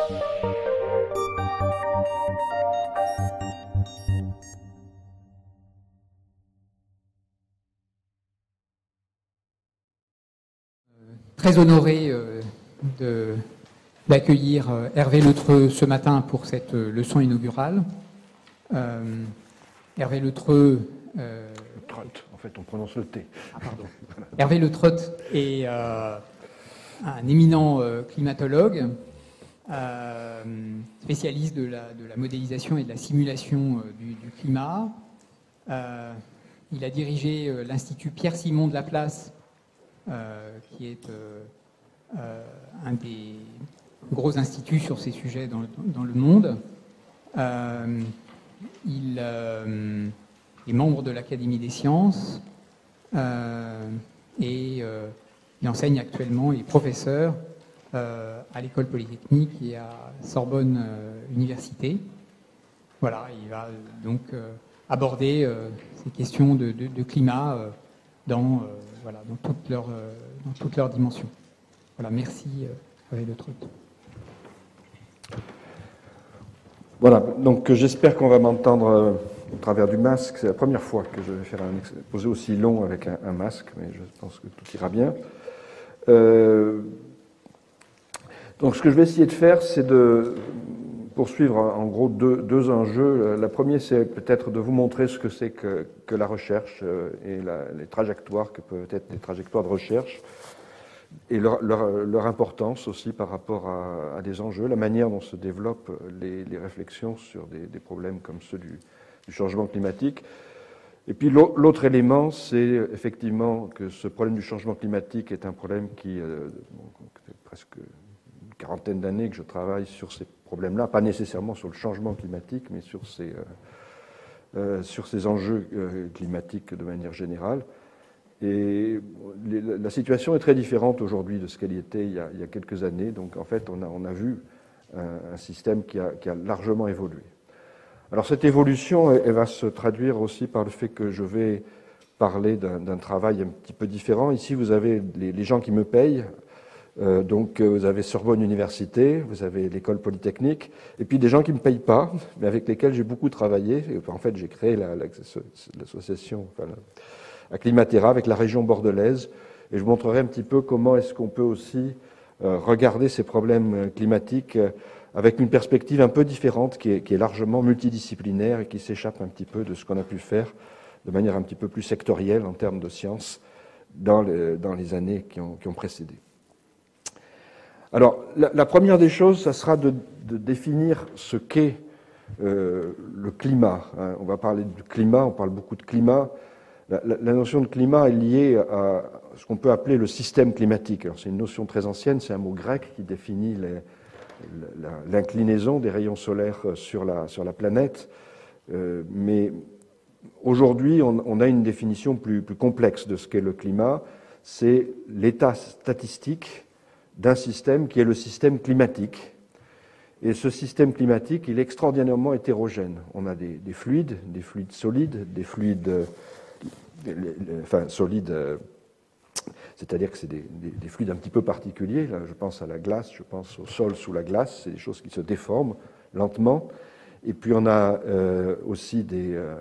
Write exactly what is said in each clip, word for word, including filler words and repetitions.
Très honoré euh, de, d'accueillir euh, Hervé Letreux ce matin pour cette euh, leçon inaugurale. Euh, Hervé Letreux... Euh, Trotte, en fait, on prononce le T. Ah, pardon. Hervé Letreux est euh, un éminent euh, climatologue, euh, spécialiste de la, de la modélisation et de la simulation euh, du, du climat. Euh, il a dirigé euh, l'Institut Pierre-Simon de Laplace, Euh, qui est euh, euh, un des gros instituts sur ces sujets dans le, dans le monde. Euh, il euh, est membre de l'Académie des sciences euh, et euh, il enseigne actuellement, il est professeur euh, à l'École polytechnique et à Sorbonne euh, Université. Voilà, il va donc euh, aborder euh, ces questions de, de, de climat euh, dans, euh, voilà, dans toutes leurs euh, dans toutes leurs dimensions. Voilà, merci euh, Hervé Letreux. Voilà, donc j'espère qu'on va m'entendre euh, au travers du masque. C'est la première fois que je vais faire un exposé aussi long avec un, un masque, mais je pense que tout ira bien. Euh, donc ce que je vais essayer de faire, c'est de poursuivre en gros deux, deux enjeux. La première, c'est peut-être de vous montrer ce que c'est que, que la recherche et la, les trajectoires que peuvent être les trajectoires de recherche et leur, leur, leur importance aussi par rapport à, à des enjeux, la manière dont se développent les, les réflexions sur des, des problèmes comme ceux du, du changement climatique. Et puis l'autre élément, c'est effectivement que ce problème du changement climatique est un problème qui, euh, bon, presque une quarantaine d'années que je travaille sur ces problèmes-là, pas nécessairement sur le changement climatique, mais sur ces, euh, euh, sur ces enjeux euh, climatiques de manière générale. Et les, la situation est très différente aujourd'hui de ce qu'elle était il y, a, il y a quelques années. Donc en fait, on a, on a vu un, un système qui a, qui a largement évolué. Alors cette évolution, elle, elle va se traduire aussi par le fait que je vais parler d'un, d'un travail un petit peu différent. Ici, vous avez les, les gens qui me payent. Euh, donc vous avez Sorbonne Université, vous avez l'École polytechnique, et puis des gens qui ne me payent pas, mais avec lesquels j'ai beaucoup travaillé. Et en fait, j'ai créé la, la, l'association enfin, la, Climatera avec la région bordelaise, et je vous montrerai un petit peu comment est-ce qu'on peut aussi euh, regarder ces problèmes climatiques euh, avec une perspective un peu différente, qui est, qui est largement multidisciplinaire et qui s'échappe un petit peu de ce qu'on a pu faire de manière un petit peu plus sectorielle en termes de sciences dans les, dans les années qui ont, qui ont précédé. Alors, la, la première des choses, ça sera de, de définir ce qu'est euh, le climat. Hein. On va parler du climat, on parle beaucoup de climat. La, la, la notion de climat est liée à ce qu'on peut appeler le système climatique. Alors, c'est une notion très ancienne, c'est un mot grec qui définit les, la, l'inclinaison des rayons solaires sur la, sur la planète. Euh, mais aujourd'hui, on, on a une définition plus, plus complexe de ce qu'est le climat. C'est l'état statistique d'un système qui est le système climatique. Et ce système climatique, il est extraordinairement hétérogène. On a des, des fluides, des fluides solides, des fluides, des, les, enfin solides, c'est-à-dire que c'est des, des, des fluides un petit peu particuliers. Là, je pense à la glace, je pense au sol sous la glace, c'est des choses qui se déforment lentement. Et puis on a euh, aussi des, euh,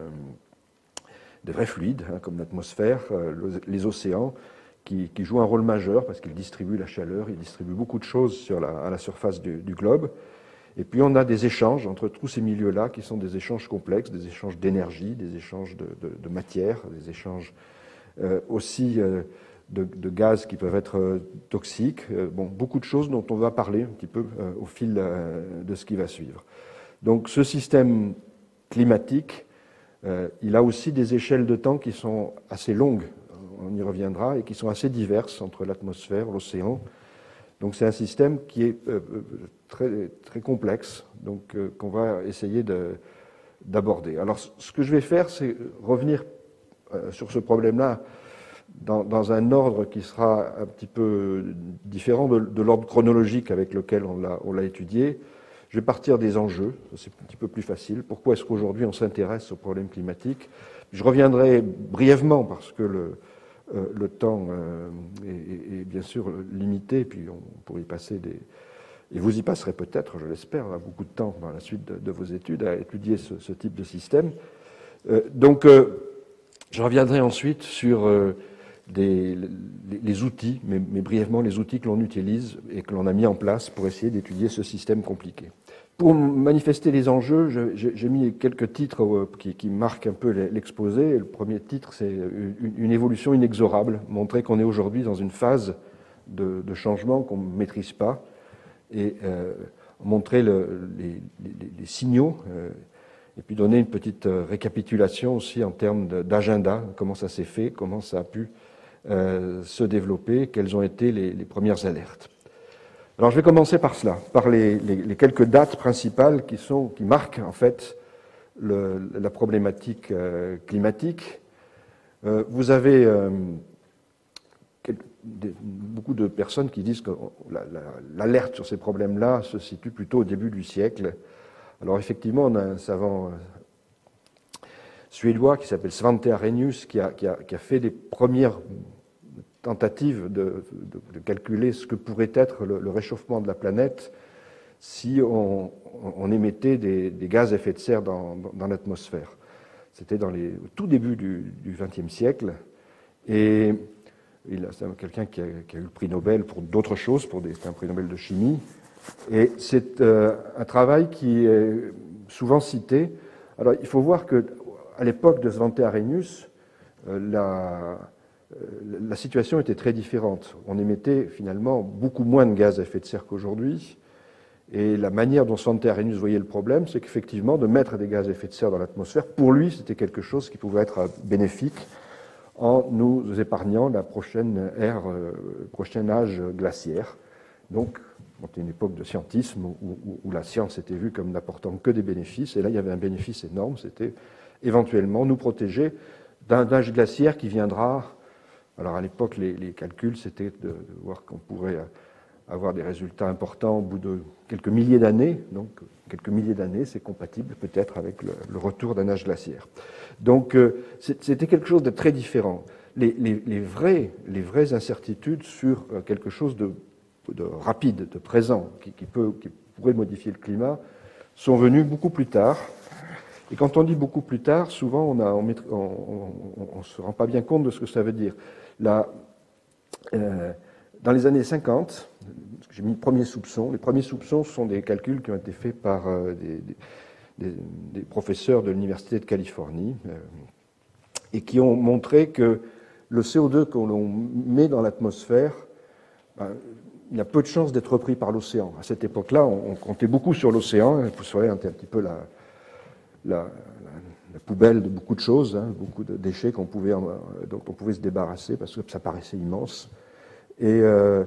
des vrais fluides, hein, comme l'atmosphère, euh, les océans, Qui, qui joue un rôle majeur parce qu'il distribue la chaleur, il distribue beaucoup de choses sur la, à la surface du, du globe. Et puis on a des échanges entre tous ces milieux-là qui sont des échanges complexes, des échanges d'énergie, des échanges de, de, de matière, des échanges euh, aussi euh, de, de gaz qui peuvent être euh, toxiques. Euh, bon, beaucoup de choses dont on va parler un petit peu euh, au fil euh, de ce qui va suivre. Donc ce système climatique, euh, il a aussi des échelles de temps qui sont assez longues. On y reviendra, et qui sont assez diverses entre l'atmosphère, l'océan. Donc c'est un système qui est euh, très, très complexe, donc euh, qu'on va essayer de, d'aborder. Alors ce que je vais faire, c'est revenir euh, sur ce problème-là dans, dans un ordre qui sera un petit peu différent de, de l'ordre chronologique avec lequel on l'a, on l'a étudié. Je vais partir des enjeux, c'est un petit peu plus facile. Pourquoi est-ce qu'aujourd'hui on s'intéresse aux problèmes climatiques ? Je reviendrai brièvement parce que le Euh, le temps euh, est, est bien sûr limité, puis on pourrait y passer des, et vous y passerez peut-être, je l'espère, beaucoup de temps dans la suite de, de vos études à étudier ce, ce type de système. Euh, donc, euh, je reviendrai ensuite sur euh, des, les, les outils, mais, mais brièvement les outils que l'on utilise et que l'on a mis en place pour essayer d'étudier ce système compliqué. Pour manifester les enjeux, j'ai mis quelques titres qui, qui marquent un peu l'exposé. Le premier titre, c'est une, une évolution inexorable, montrer qu'on est aujourd'hui dans une phase de, de changement qu'on ne maîtrise pas, et euh, montrer le, les, les, les signaux, euh, et puis donner une petite récapitulation aussi en termes d'agenda, comment ça s'est fait, comment ça a pu euh, se développer, quelles ont été les, les premières alertes. Alors je vais commencer par cela, par les, les, les quelques dates principales qui, sont, qui marquent en fait le, la problématique euh, climatique. Euh, vous avez euh, quelques, des, beaucoup de personnes qui disent que l'alerte la, sur ces problèmes-là se situe plutôt au début du siècle. Alors effectivement, on a un savant euh, suédois qui s'appelle Svante Arrhenius qui a, qui, a, qui a fait des premières tentative de, de, de calculer ce que pourrait être le, le réchauffement de la planète si on, on émettait des, des gaz à effet de serre dans, dans, dans l'atmosphère. C'était dans les, au tout début du vingtième siècle, et c'est quelqu'un qui, qui a eu le prix Nobel pour d'autres choses, pour des, un prix Nobel de chimie, et c'est euh, un travail qui est souvent cité. Alors il faut voir qu'à l'époque de Svante Arrhenius, euh, la la situation était très différente. On émettait finalement beaucoup moins de gaz à effet de serre qu'aujourd'hui. Et la manière dont Svante Arrhenius voyait le problème, c'est qu'effectivement, de mettre des gaz à effet de serre dans l'atmosphère, pour lui, c'était quelque chose qui pouvait être bénéfique en nous épargnant la prochaine ère, euh, prochain âge glaciaire. Donc, c'était une époque de scientisme où, où, où la science était vue comme n'apportant que des bénéfices. Et là, il y avait un bénéfice énorme, c'était éventuellement nous protéger d'un âge glaciaire qui viendra. Alors à l'époque, les, les calculs, c'était de, de voir qu'on pourrait avoir des résultats importants au bout de quelques milliers d'années. Donc quelques milliers d'années, c'est compatible peut-être avec le, le retour d'un âge glaciaire. Donc euh, c'était quelque chose de très différent. Les, les, les, vrais, les vraies incertitudes sur quelque chose de, de rapide, de présent, qui, qui, peut, qui pourrait modifier le climat, sont venues beaucoup plus tard. Et quand on dit beaucoup plus tard, souvent on ne se rend pas bien compte de ce que ça veut dire. Là, euh, dans les années cinquante, j'ai mis le premier soupçon. Les premiers soupçons sont des calculs qui ont été faits par euh, des, des, des professeurs de l'Université de Californie euh, et qui ont montré que le C O deux que l'on met dans l'atmosphère, ben, il y a peu de chances d'être repris par l'océan. À cette époque-là, on, on comptait beaucoup sur l'océan. Vous savez, un petit peu la, la, la, la poubelle de beaucoup de choses, hein, beaucoup de déchets qu'on pouvait, dont on pouvait se débarrasser parce que ça paraissait immense. Et euh,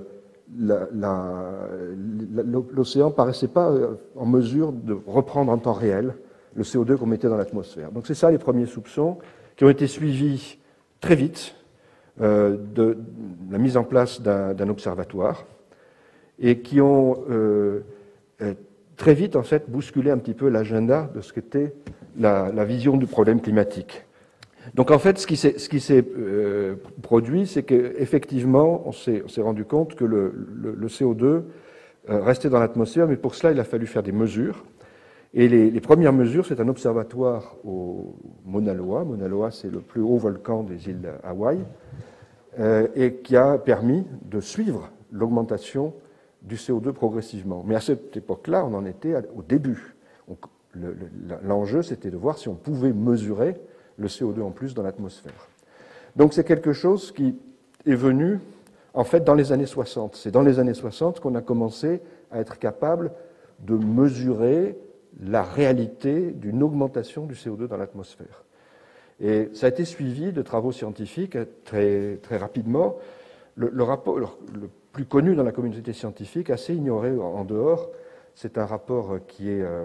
l'océan ne paraissait pas en mesure de reprendre en temps réel le C O deux qu'on mettait dans l'atmosphère. Donc c'est ça les premiers soupçons qui ont été suivis très vite euh, de la mise en place d'un observatoire et qui ont euh, très vite en fait bousculé un petit peu l'agenda de ce qu'était la, la vision du problème climatique. Donc en fait, ce qui s'est, ce qui s'est euh, produit, c'est qu'effectivement, on s'est, on s'est rendu compte que le, le, le C O deux euh, restait dans l'atmosphère, mais pour cela, il a fallu faire des mesures. Et les, les premières mesures, c'est un observatoire au Mauna Loa. Mauna Loa, c'est le plus haut volcan des îles Hawaï, euh, et qui a permis de suivre l'augmentation du C O deux progressivement. Mais à cette époque-là, on en était au début. L'enjeu, c'était de voir si on pouvait mesurer le C O deux en plus dans l'atmosphère. Donc c'est quelque chose qui est venu, en fait, dans les années soixante. C'est dans les années soixante qu'on a commencé à être capable de mesurer la réalité d'une augmentation du C O deux dans l'atmosphère. Et ça a été suivi de travaux scientifiques très, très rapidement. Le, le rapport le, le plus connu dans la communauté scientifique, assez ignoré en dehors, c'est un rapport qui est... Euh,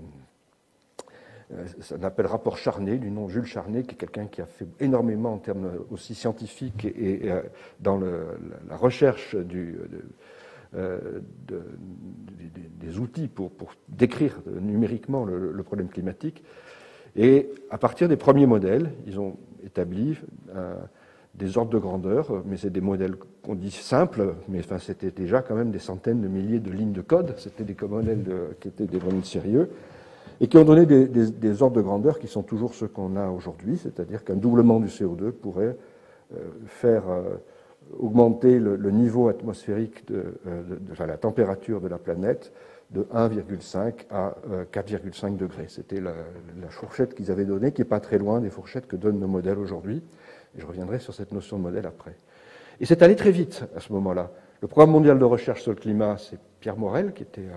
Ça s'appelle rapport Charnay, du nom Jules Charnay, qui est quelqu'un qui a fait énormément en termes aussi scientifiques et, et dans le, la recherche du, de, de, de, des outils pour, pour décrire numériquement le, le problème climatique. Et à partir des premiers modèles, ils ont établi euh, des ordres de grandeur, mais c'est des modèles qu'on dit simples, mais enfin, c'était déjà quand même des centaines de milliers de lignes de code, c'était des modèles de, qui étaient des modèles sérieux, et qui ont donné des, des, des ordres de grandeur qui sont toujours ceux qu'on a aujourd'hui, c'est-à-dire qu'un doublement du C O deux pourrait euh, faire euh, augmenter le, le niveau atmosphérique, de, de, de, enfin, la température de la planète de un virgule cinq à quatre virgule cinq degrés. C'était la, la fourchette qu'ils avaient donnée, qui n'est pas très loin des fourchettes que donnent nos modèles aujourd'hui. Et je reviendrai sur cette notion de modèle après. Et c'est allé très vite à ce moment-là. Le Programme mondial de recherche sur le climat, c'est Pierre Morel, qui était,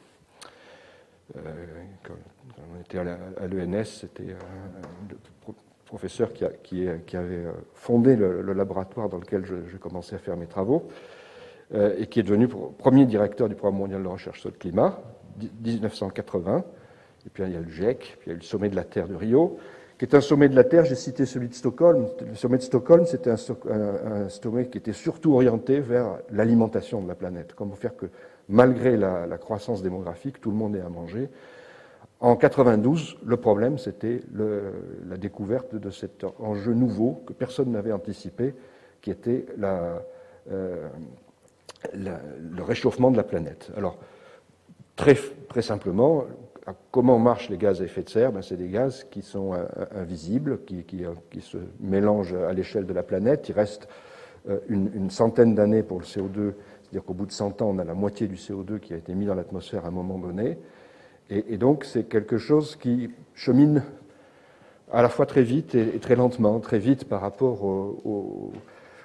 euh, euh, quand, quand on était à l'E N S, c'était euh, le professeur qui, a, qui, qui avait fondé le, le laboratoire dans lequel je, je commençais à faire mes travaux, euh, et qui est devenu premier directeur du Programme mondial de recherche sur le climat, dix-neuf cent quatre-vingts. Et puis il y a le GIEC, puis il y a eu le sommet de la Terre de Rio, qui est un sommet de la Terre. J'ai cité celui de Stockholm. Le sommet de Stockholm, c'était un, un, un sommet qui était surtout orienté vers l'alimentation de la planète. Comment faire que, malgré la, la croissance démographique, tout le monde ait à manger. En quatre-vingt-douze, le problème, c'était le, la découverte de cet enjeu nouveau que personne n'avait anticipé, qui était la, euh, la, le réchauffement de la planète. Alors, très, très simplement, comment marchent les gaz à effet de serre? Ben, c'est des gaz qui sont invisibles, qui, qui, qui se mélangent à l'échelle de la planète. Il reste une, une centaine d'années pour le C O deux, c'est-à-dire qu'au bout de cent ans, on a la moitié du C O deux qui a été mis dans l'atmosphère à un moment donné. Et, et donc, c'est quelque chose qui chemine à la fois très vite et, et très lentement, très vite par rapport aux, aux,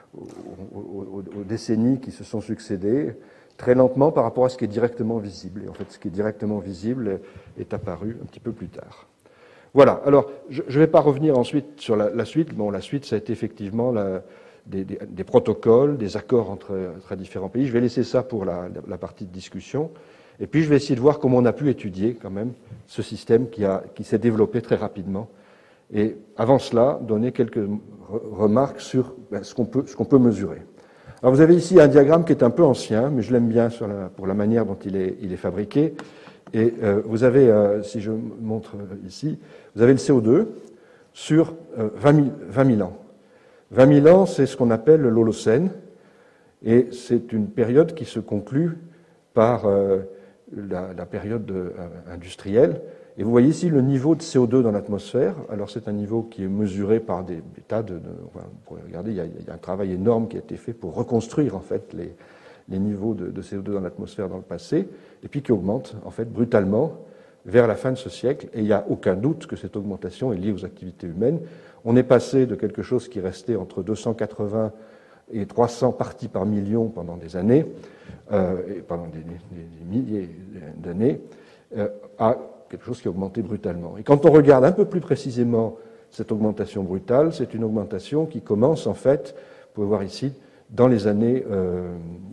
aux, aux décennies qui se sont succédées, très lentement par rapport à ce qui est directement visible. Et en fait, ce qui est directement visible est apparu un petit peu plus tard. Voilà. Alors, je ne vais pas revenir ensuite sur la, la suite. Bon, la suite, ça a été effectivement la, des, des, des protocoles, des accords entre, entre différents pays. Je vais laisser ça pour la, la partie de discussion. Et puis, je vais essayer de voir comment on a pu étudier quand même ce système qui, a, qui s'est développé très rapidement. Et avant cela, donner quelques remarques sur ben, ce qu'on peut, ce qu'on peut mesurer. Alors vous avez ici un diagramme qui est un peu ancien, mais je l'aime bien sur la, pour la manière dont il est, il est fabriqué. Et euh, vous avez, euh, si je montre ici, vous avez le C O deux sur euh, vingt mille ans. vingt mille ans, c'est ce qu'on appelle l'Holocène, et c'est une période qui se conclut par euh, la, la période de, euh, industrielle. Et vous voyez ici le niveau de C O deux dans l'atmosphère. Alors c'est un niveau qui est mesuré par des, des tas de... de enfin, vous pouvez regarder, il y, a, il y a un travail énorme qui a été fait pour reconstruire en fait les, les niveaux de, de C O deux dans l'atmosphère dans le passé, et puis qui augmente en fait brutalement vers la fin de ce siècle. Et il n'y a aucun doute que cette augmentation est liée aux activités humaines. On est passé de quelque chose qui restait entre deux cent quatre-vingts et trois cents parties par million pendant des années, euh, et pendant des, des, des milliers d'années, euh, à quelque chose qui a augmenté brutalement. Et quand on regarde un peu plus précisément cette augmentation brutale, c'est une augmentation qui commence en fait, vous pouvez voir ici, dans les années euh,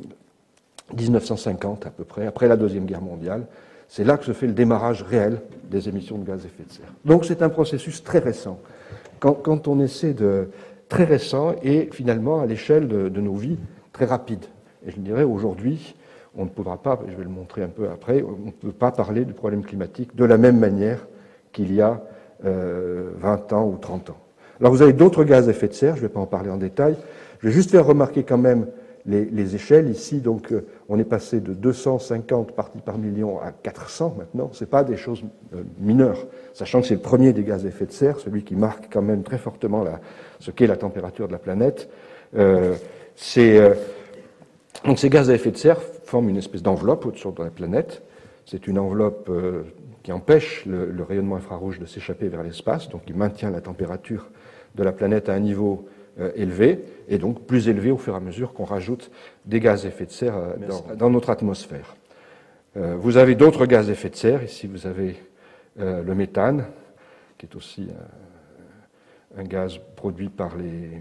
dix-neuf cent cinquante à peu près, après la Deuxième Guerre mondiale. C'est là que se fait le démarrage réel des émissions de gaz à effet de serre. Donc c'est un processus très récent. Quand, quand on essaie de... très récent et finalement à l'échelle de, de nos vies très rapide. Et je dirais aujourd'hui, on ne pourra pas, je vais le montrer un peu après, on ne peut pas parler du problème climatique de la même manière qu'il y a euh, vingt ans ou trente ans. Alors vous avez d'autres gaz à effet de serre, je ne vais pas en parler en détail, je vais juste faire remarquer quand même les, les échelles. Ici, donc, euh, on est passé de deux cent cinquante parties par million à quatre cents maintenant, ce n'est pas des choses euh, mineures, sachant que c'est le premier des gaz à effet de serre, celui qui marque quand même très fortement la, ce qu'est la température de la planète. Euh, c'est, euh, donc ces gaz à effet de serre forment une espèce d'enveloppe au-dessus de la planète. C'est une enveloppe euh, qui empêche le, le rayonnement infrarouge de s'échapper vers l'espace, donc qui maintient la température de la planète à un niveau euh, élevé, et donc plus élevé au fur et à mesure qu'on rajoute des gaz à effet de serre euh, dans, dans notre atmosphère. Euh, vous avez d'autres gaz à effet de serre. Ici, vous avez euh, le méthane, qui est aussi euh, un gaz produit par les...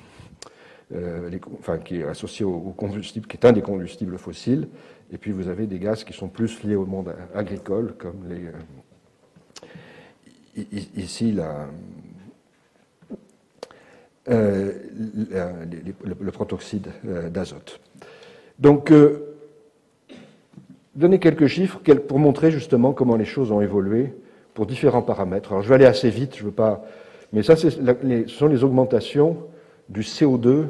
Euh, les, enfin, qui est associé au, au combustible, qui est un des combustibles fossiles, et puis vous avez des gaz qui sont plus liés au monde agricole, comme les, euh, ici la, euh, la, les, le, le protoxyde euh, d'azote. Donc, euh, donner quelques chiffres pour montrer justement comment les choses ont évolué pour différents paramètres. Alors, je vais aller assez vite, je veux pas, mais ça, c'est la, les, ce sont les augmentations du C O deux,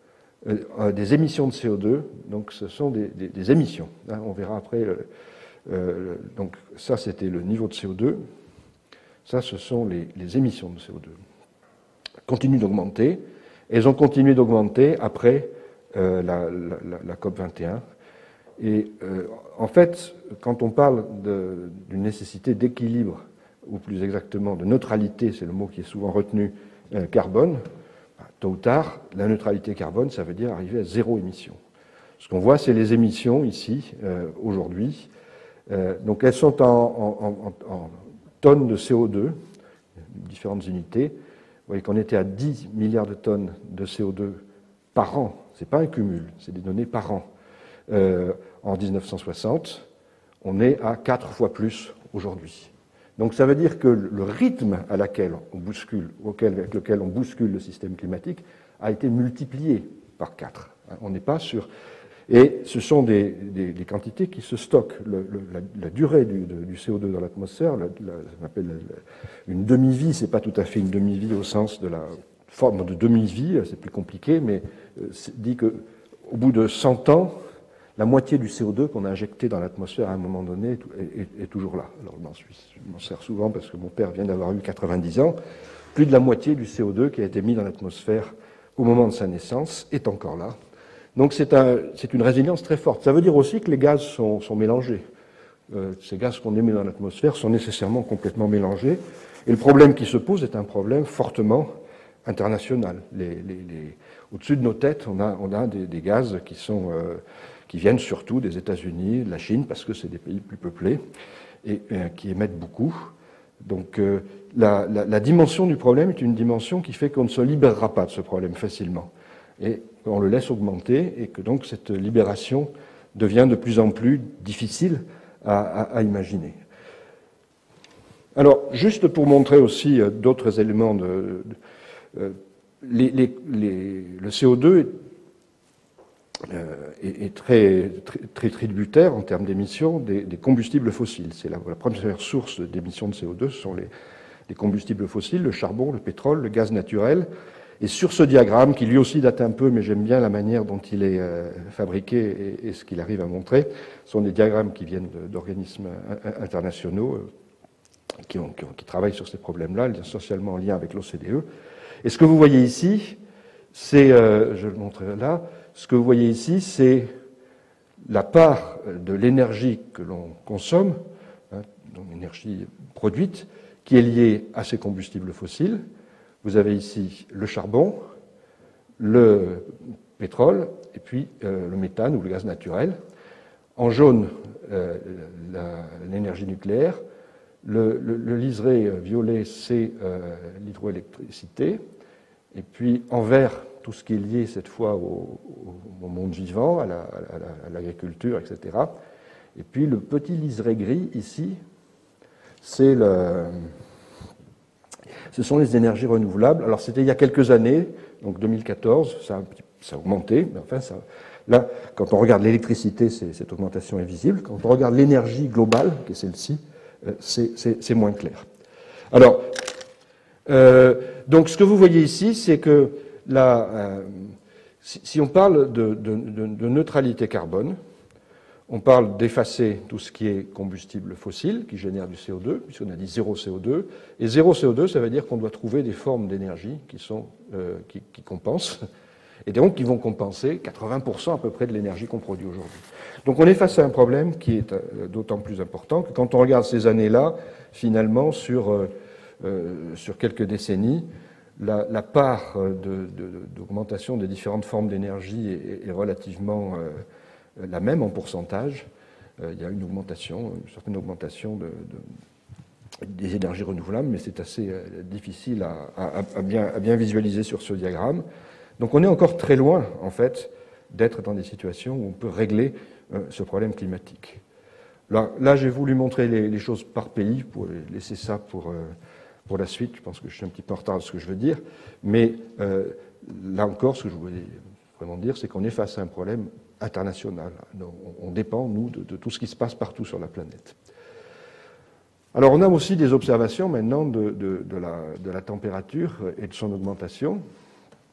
euh, des émissions de C O deux. Donc ce sont des, des, des émissions. Hein, on verra après. Euh, euh, donc ça, c'était le niveau de C O deux. Ça, ce sont les, les émissions de C O deux. Continuent d'augmenter. Elles ont continué d'augmenter après euh, la, la, la COP vingt et un. Et euh, en fait, quand on parle d'une nécessité d'équilibre, ou plus exactement de neutralité, c'est le mot qui est souvent retenu, euh, carbone, tôt ou tard, la neutralité carbone, ça veut dire arriver à zéro émission. Ce qu'on voit, c'est les émissions ici, euh, aujourd'hui. Euh, donc elles sont en, en, en, en tonnes de C O deux, différentes unités. Vous voyez qu'on était à dix milliards de tonnes de C O deux par an. Ce n'est pas un cumul, c'est des données par an. Euh, en mille neuf cent soixante, on est à quatre fois plus aujourd'hui. Donc ça veut dire que le rythme à laquelle on bouscule, auquel, avec lequel on bouscule le système climatique a été multiplié par quatre. On n'est pas sur... Et ce sont des, des, des quantités qui se stockent. Le, le, la, la durée du, de, du C O deux dans l'atmosphère, la, la, on appelle la, une demi-vie, c'est pas tout à fait une demi-vie au sens de la forme de demi-vie, c'est plus compliqué, mais dit qu'au bout de cent ans, la moitié du C O deux qu'on a injecté dans l'atmosphère à un moment donné est, est, est toujours là. Alors je m'en, suis, je m'en sers souvent parce que mon père vient d'avoir eu quatre-vingt-dix ans. Plus de la moitié du C O deux qui a été mis dans l'atmosphère au moment de sa naissance est encore là. Donc c'est, un, c'est une résilience très forte. Ça veut dire aussi que les gaz sont, sont mélangés. Euh, ces gaz qu'on émet dans l'atmosphère sont nécessairement complètement mélangés. Et le problème qui se pose est un problème fortement international. Les, les, les, au-dessus de nos têtes, on a, on a des, des gaz qui sont... Euh, qui viennent surtout des États-Unis, de la Chine, parce que c'est des pays plus peuplés et euh, qui émettent beaucoup. Donc euh, la, la, la dimension du problème est une dimension qui fait qu'on ne se libérera pas de ce problème facilement. Et on le laisse augmenter et que donc cette libération devient de plus en plus difficile à, à, à imaginer. Alors, juste pour montrer aussi euh, d'autres éléments, de, de euh, les, les, les, le C O deux est Euh, est, est très, très, très tributaire en termes d'émissions des, des combustibles fossiles. C'est la, la première source d'émissions de C O deux, ce sont les, les combustibles fossiles, le charbon, le pétrole, le gaz naturel. Et sur ce diagramme, qui lui aussi date un peu, mais j'aime bien la manière dont il est euh, fabriqué et, et ce qu'il arrive à montrer, sont des diagrammes qui viennent de, d'organismes internationaux euh, qui, ont, qui, ont, qui travaillent sur ces problèmes-là, essentiellement en lien avec l'O C D E. Et ce que vous voyez ici, c'est, euh, je le montrerai là, ce que vous voyez ici, c'est la part de l'énergie que l'on consomme, hein, donc l'énergie produite, qui est liée à ces combustibles fossiles. Vous avez ici le charbon, le pétrole, et puis euh, le méthane ou le gaz naturel. En jaune, euh, la, l'énergie nucléaire. Le, le, le liseré violet, c'est euh, l'hydroélectricité. Et puis en vert, tout ce qui est lié cette fois au, au monde vivant, à, la, à, la, à l'agriculture, et cetera. Et puis le petit liseré gris ici, c'est le, ce sont les énergies renouvelables. Alors c'était il y a quelques années, donc deux mille quatorze, ça a, ça a augmenté, mais enfin ça, là, quand on regarde l'électricité, c'est, cette augmentation est visible. Quand on regarde l'énergie globale, qui est celle-ci, c'est, c'est, c'est moins clair. Alors, euh, donc ce que vous voyez ici, c'est que La, euh, si, si on parle de, de, de, de neutralité carbone, on parle d'effacer tout ce qui est combustible fossile, qui génère du C O deux, puisqu'on a dit zéro C O deux. Et zéro C O deux, ça veut dire qu'on doit trouver des formes d'énergie qui, sont, euh, qui, qui compensent, et donc qui vont compenser quatre-vingts pour cent à peu près de l'énergie qu'on produit aujourd'hui. Donc on est face à un problème qui est d'autant plus important que quand on regarde ces années-là, finalement, sur, euh, euh, sur quelques décennies, La, la part de, de, d'augmentation des différentes formes d'énergie est, est relativement euh, la même en pourcentage. Euh, il y a une augmentation, une certaine augmentation de, de, des énergies renouvelables, mais c'est assez euh, difficile à, à, à, bien, à bien visualiser sur ce diagramme. Donc on est encore très loin, en fait, d'être dans des situations où on peut régler euh, ce problème climatique. Là, là, j'ai voulu montrer les, les choses par pays pour laisser ça pour... Euh, Pour la suite, je pense que je suis un petit peu en retard de ce que je veux dire, mais euh, là encore, ce que je voulais vraiment dire, c'est qu'on est face à un problème international. On, on dépend, nous, de, de tout ce qui se passe partout sur la planète. Alors, on a aussi des observations maintenant de, de, de, la, de la température et de son augmentation.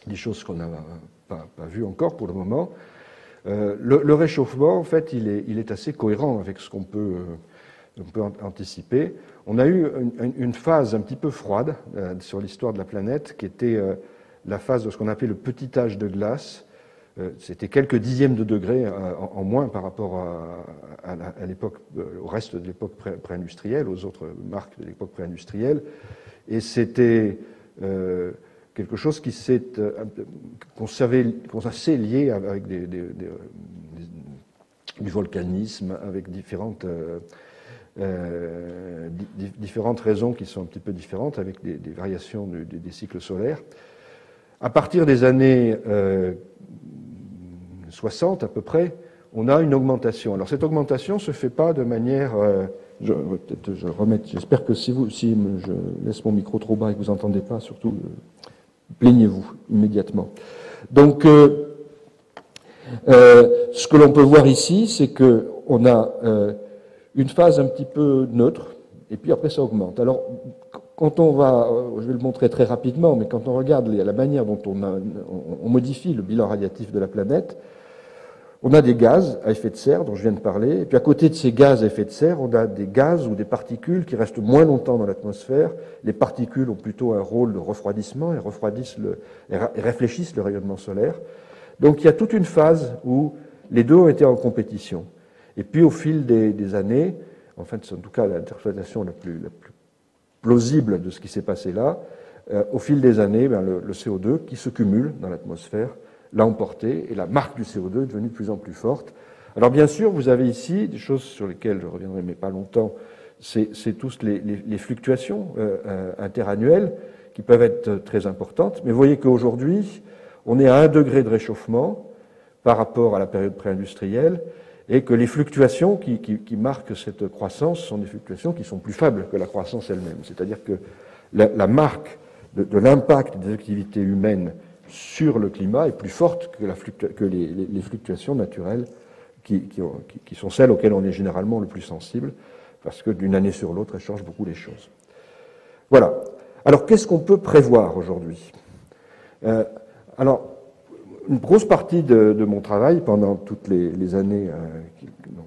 des choses qu'on n'a pas, pas vues encore pour le moment. Euh, le, le réchauffement, en fait, il est, il est assez cohérent avec ce qu'on peut, euh, on peut anticiper. On a eu une, une phase un petit peu froide euh, sur l'histoire de la planète, qui était euh, la phase de ce qu'on appelait le petit âge de glace. Euh, C'était quelques dixièmes de degrés euh, en, en moins par rapport à, à, à l'époque, euh, au reste de l'époque pré, pré-industrielle, aux autres marques de l'époque pré-industrielle. Et c'était euh, quelque chose qui s'est, euh, qu'on savait, qu'on sait lié avec des, des, des, des, du volcanisme, avec différentes, euh, euh, di, différentes raisons qui sont un petit peu différentes, avec des, des variations du, des, des cycles solaires. À partir des années euh, soixante à peu près, on a une augmentation. Alors cette augmentation ne se fait pas de manière... Euh, je, peut-être je remette, j'espère que si, vous, si je laisse mon micro trop bas et que vous n'entendez pas, surtout, euh, plaignez-vous immédiatement. Donc, euh, euh, ce que l'on peut voir ici, c'est qu'on a euh, une phase un petit peu neutre, et puis après ça augmente. Alors, quand on va, je vais le montrer très rapidement, mais quand on regarde la manière dont on, a, on modifie le bilan radiatif de la planète, on a des gaz à effet de serre dont je viens de parler, et puis à côté de ces gaz à effet de serre, on a des gaz ou des particules qui restent moins longtemps dans l'atmosphère. Les particules ont plutôt un rôle de refroidissement, elles refroidissent le, elles réfléchissent le rayonnement solaire. Donc il y a toute une phase où les deux ont été en compétition. Et puis au fil des, des années, en fait c'est en tout cas l'interprétation la plus, la plus plausible de ce qui s'est passé là, euh, au fil des années, ben, le, le C O deux qui se cumule dans l'atmosphère l'a emporté, et la marque du C O deux est devenue de plus en plus forte. Alors bien sûr, vous avez ici des choses sur lesquelles je reviendrai, mais pas longtemps, c'est tous les, les, les fluctuations euh, euh, interannuelles qui peuvent être très importantes, mais vous voyez qu'aujourd'hui, on est à un degré de réchauffement par rapport à la période pré-industrielle, et que les fluctuations qui, qui, qui marquent cette croissance sont des fluctuations qui sont plus faibles que la croissance elle-même. C'est-à-dire que la, la marque de, de l'impact des activités humaines sur le climat est plus forte que, la que les, les, les fluctuations naturelles qui, qui, ont, qui, qui sont celles auxquelles on est généralement le plus sensible, parce que d'une année sur l'autre, elles changent beaucoup les choses. Voilà. Alors, qu'est-ce qu'on peut prévoir aujourd'hui ? euh, Alors, une grosse partie de, de mon travail, pendant toutes les, les années euh, qui,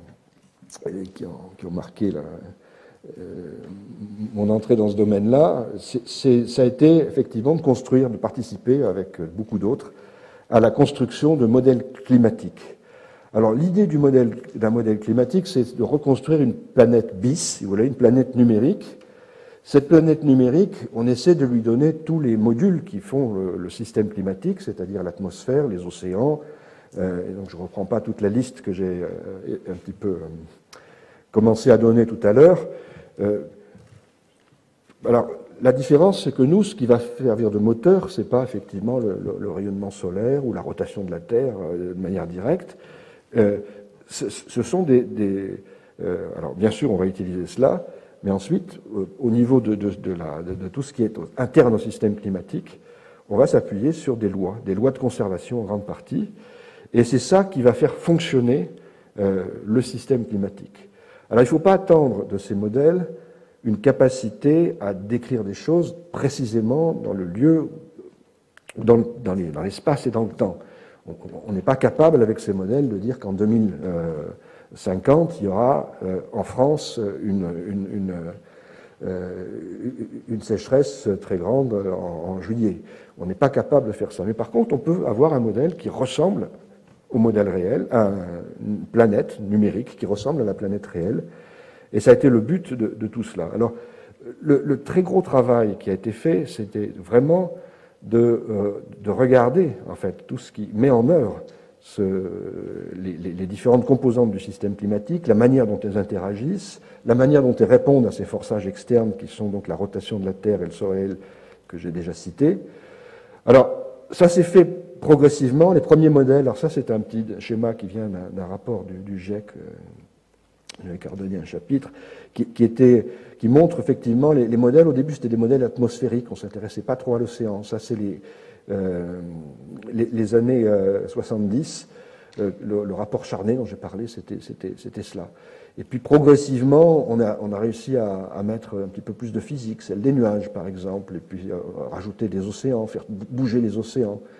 qui, ont, qui ont marqué la, euh, mon entrée dans ce domaine-là, ça a été effectivement de construire, de participer avec beaucoup d'autres à la construction de modèles climatiques. Alors l'idée du modèle, d'un modèle climatique, c'est de reconstruire une planète bis, si vous voulez, une planète numérique. Cette planète numérique, on essaie de lui donner tous les modules qui font le, le système climatique, c'est-à-dire l'atmosphère, les océans. Euh, et donc je ne reprends pas toute la liste que j'ai euh, un petit peu euh, commencé à donner tout à l'heure. Euh, alors, la différence, c'est que nous, ce qui va servir de moteur, c'est pas effectivement le, le, le rayonnement solaire ou la rotation de la Terre euh, de manière directe. Euh, ce, ce sont des... des euh, alors, bien sûr, on va utiliser cela, mais ensuite, euh, au niveau de, de, de, la, de, de tout ce qui est interne au système climatique, on va s'appuyer sur des lois, des lois de conservation en grande partie, et c'est ça qui va faire fonctionner euh, le système climatique. Alors, il ne faut pas attendre de ces modèles une capacité à décrire des choses précisément dans le lieu, dans, dans l'espace et dans le temps. On n'est pas capable, avec ces modèles, de dire qu'en deux mille cinquante, il y aura euh, en France une, une, une, euh, une sécheresse très grande en, en juillet. On n'est pas capable de faire ça. Mais par contre, on peut avoir un modèle qui ressemble au modèle réel, à une planète numérique qui ressemble à la planète réelle. Et ça a été le but de, de tout cela. Alors, le, le très gros travail qui a été fait, c'était vraiment de, euh, de regarder, en fait, tout ce qui met en œuvre ce, les, les, les différentes composantes du système climatique, la manière dont elles interagissent, la manière dont elles répondent à ces forçages externes qui sont donc la rotation de la Terre et le Soleil que j'ai déjà cité. Alors, ça s'est fait progressivement. Les premiers modèles, alors ça c'est un petit schéma qui vient d'un rapport du, du GIEC, euh, j'avais coordonné un chapitre, qui, qui, était, qui montre effectivement les, les modèles. Au début, c'était des modèles atmosphériques, on ne s'intéressait pas trop à l'océan. Ça, c'est les, euh, les, les années euh, soixante-dix. Euh, le, le rapport Charnay dont j'ai parlé, c'était cela. Et puis, progressivement, on a, on a réussi à, à mettre un petit peu plus de physique, celle des nuages, par exemple, et puis euh, rajouter des océans, faire bouger les océans.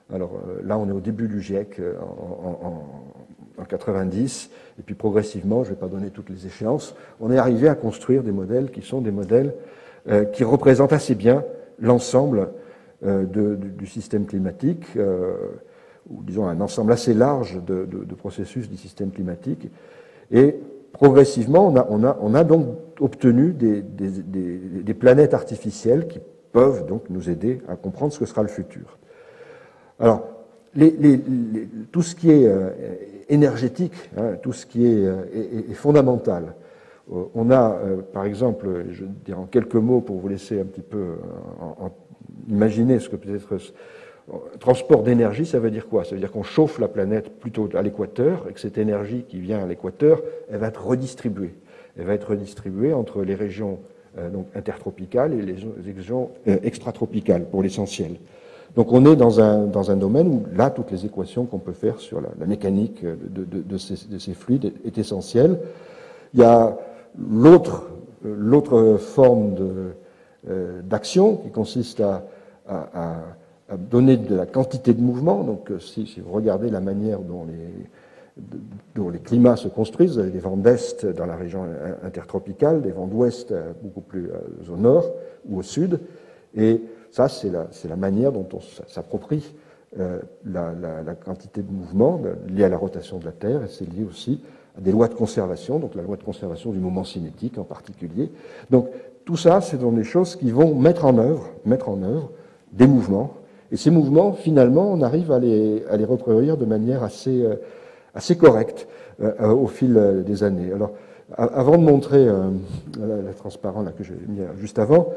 Alors euh, là, on est au début du GIEC euh, en, en, en quatre-vingt-dix, et puis progressivement, je ne vais pas donner toutes les échéances, on est arrivé à construire des modèles qui sont des modèles euh, qui représentent assez bien l'ensemble euh, de, du, du système climatique, euh, ou disons un ensemble assez large de, de, de processus du système climatique. Et progressivement, on a, on a, on a donc obtenu des, des, des, des planètes artificielles qui peuvent donc nous aider à comprendre ce que sera le futur. Alors, les, les, les, tout ce qui est euh, énergétique, hein, tout ce qui est, euh, est, est fondamental. Euh, on a, euh, par exemple, je vais dire en quelques mots pour vous laisser un petit peu euh, en, en, imaginer ce que peut être euh, transport d'énergie, ça veut dire quoi? Ça veut dire qu'on chauffe la planète plutôt à l'équateur et que cette énergie qui vient à l'équateur, elle va être redistribuée. Elle va être redistribuée entre les régions euh, donc intertropicales et les régions euh, extratropicales pour l'essentiel. Donc on est dans un, dans un domaine où là, toutes les équations qu'on peut faire sur la, la mécanique de, de, de, ces, de ces fluides est essentielle. Il y a l'autre, l'autre forme de, euh, d'action qui consiste à, à, à, à donner de la quantité de mouvement. Donc si, si vous regardez la manière dont les, dont les climats se construisent, vous avez des vents d'est dans la région intertropicale, des vents d'ouest beaucoup plus au nord ou au sud, et ça, c'est la, c'est la manière dont on s'approprie euh, la, la, la quantité de mouvement liée à la rotation de la Terre, et c'est lié aussi à des lois de conservation, donc la loi de conservation du moment cinétique en particulier. Donc tout ça, c'est dans des choses qui vont mettre en œuvre, mettre en œuvre des mouvements, et ces mouvements, finalement, on arrive à les, à les reproduire de manière assez, euh, assez correcte euh, au fil des années. Alors, avant de montrer euh, la, la transparent là, que j'ai mis juste avant,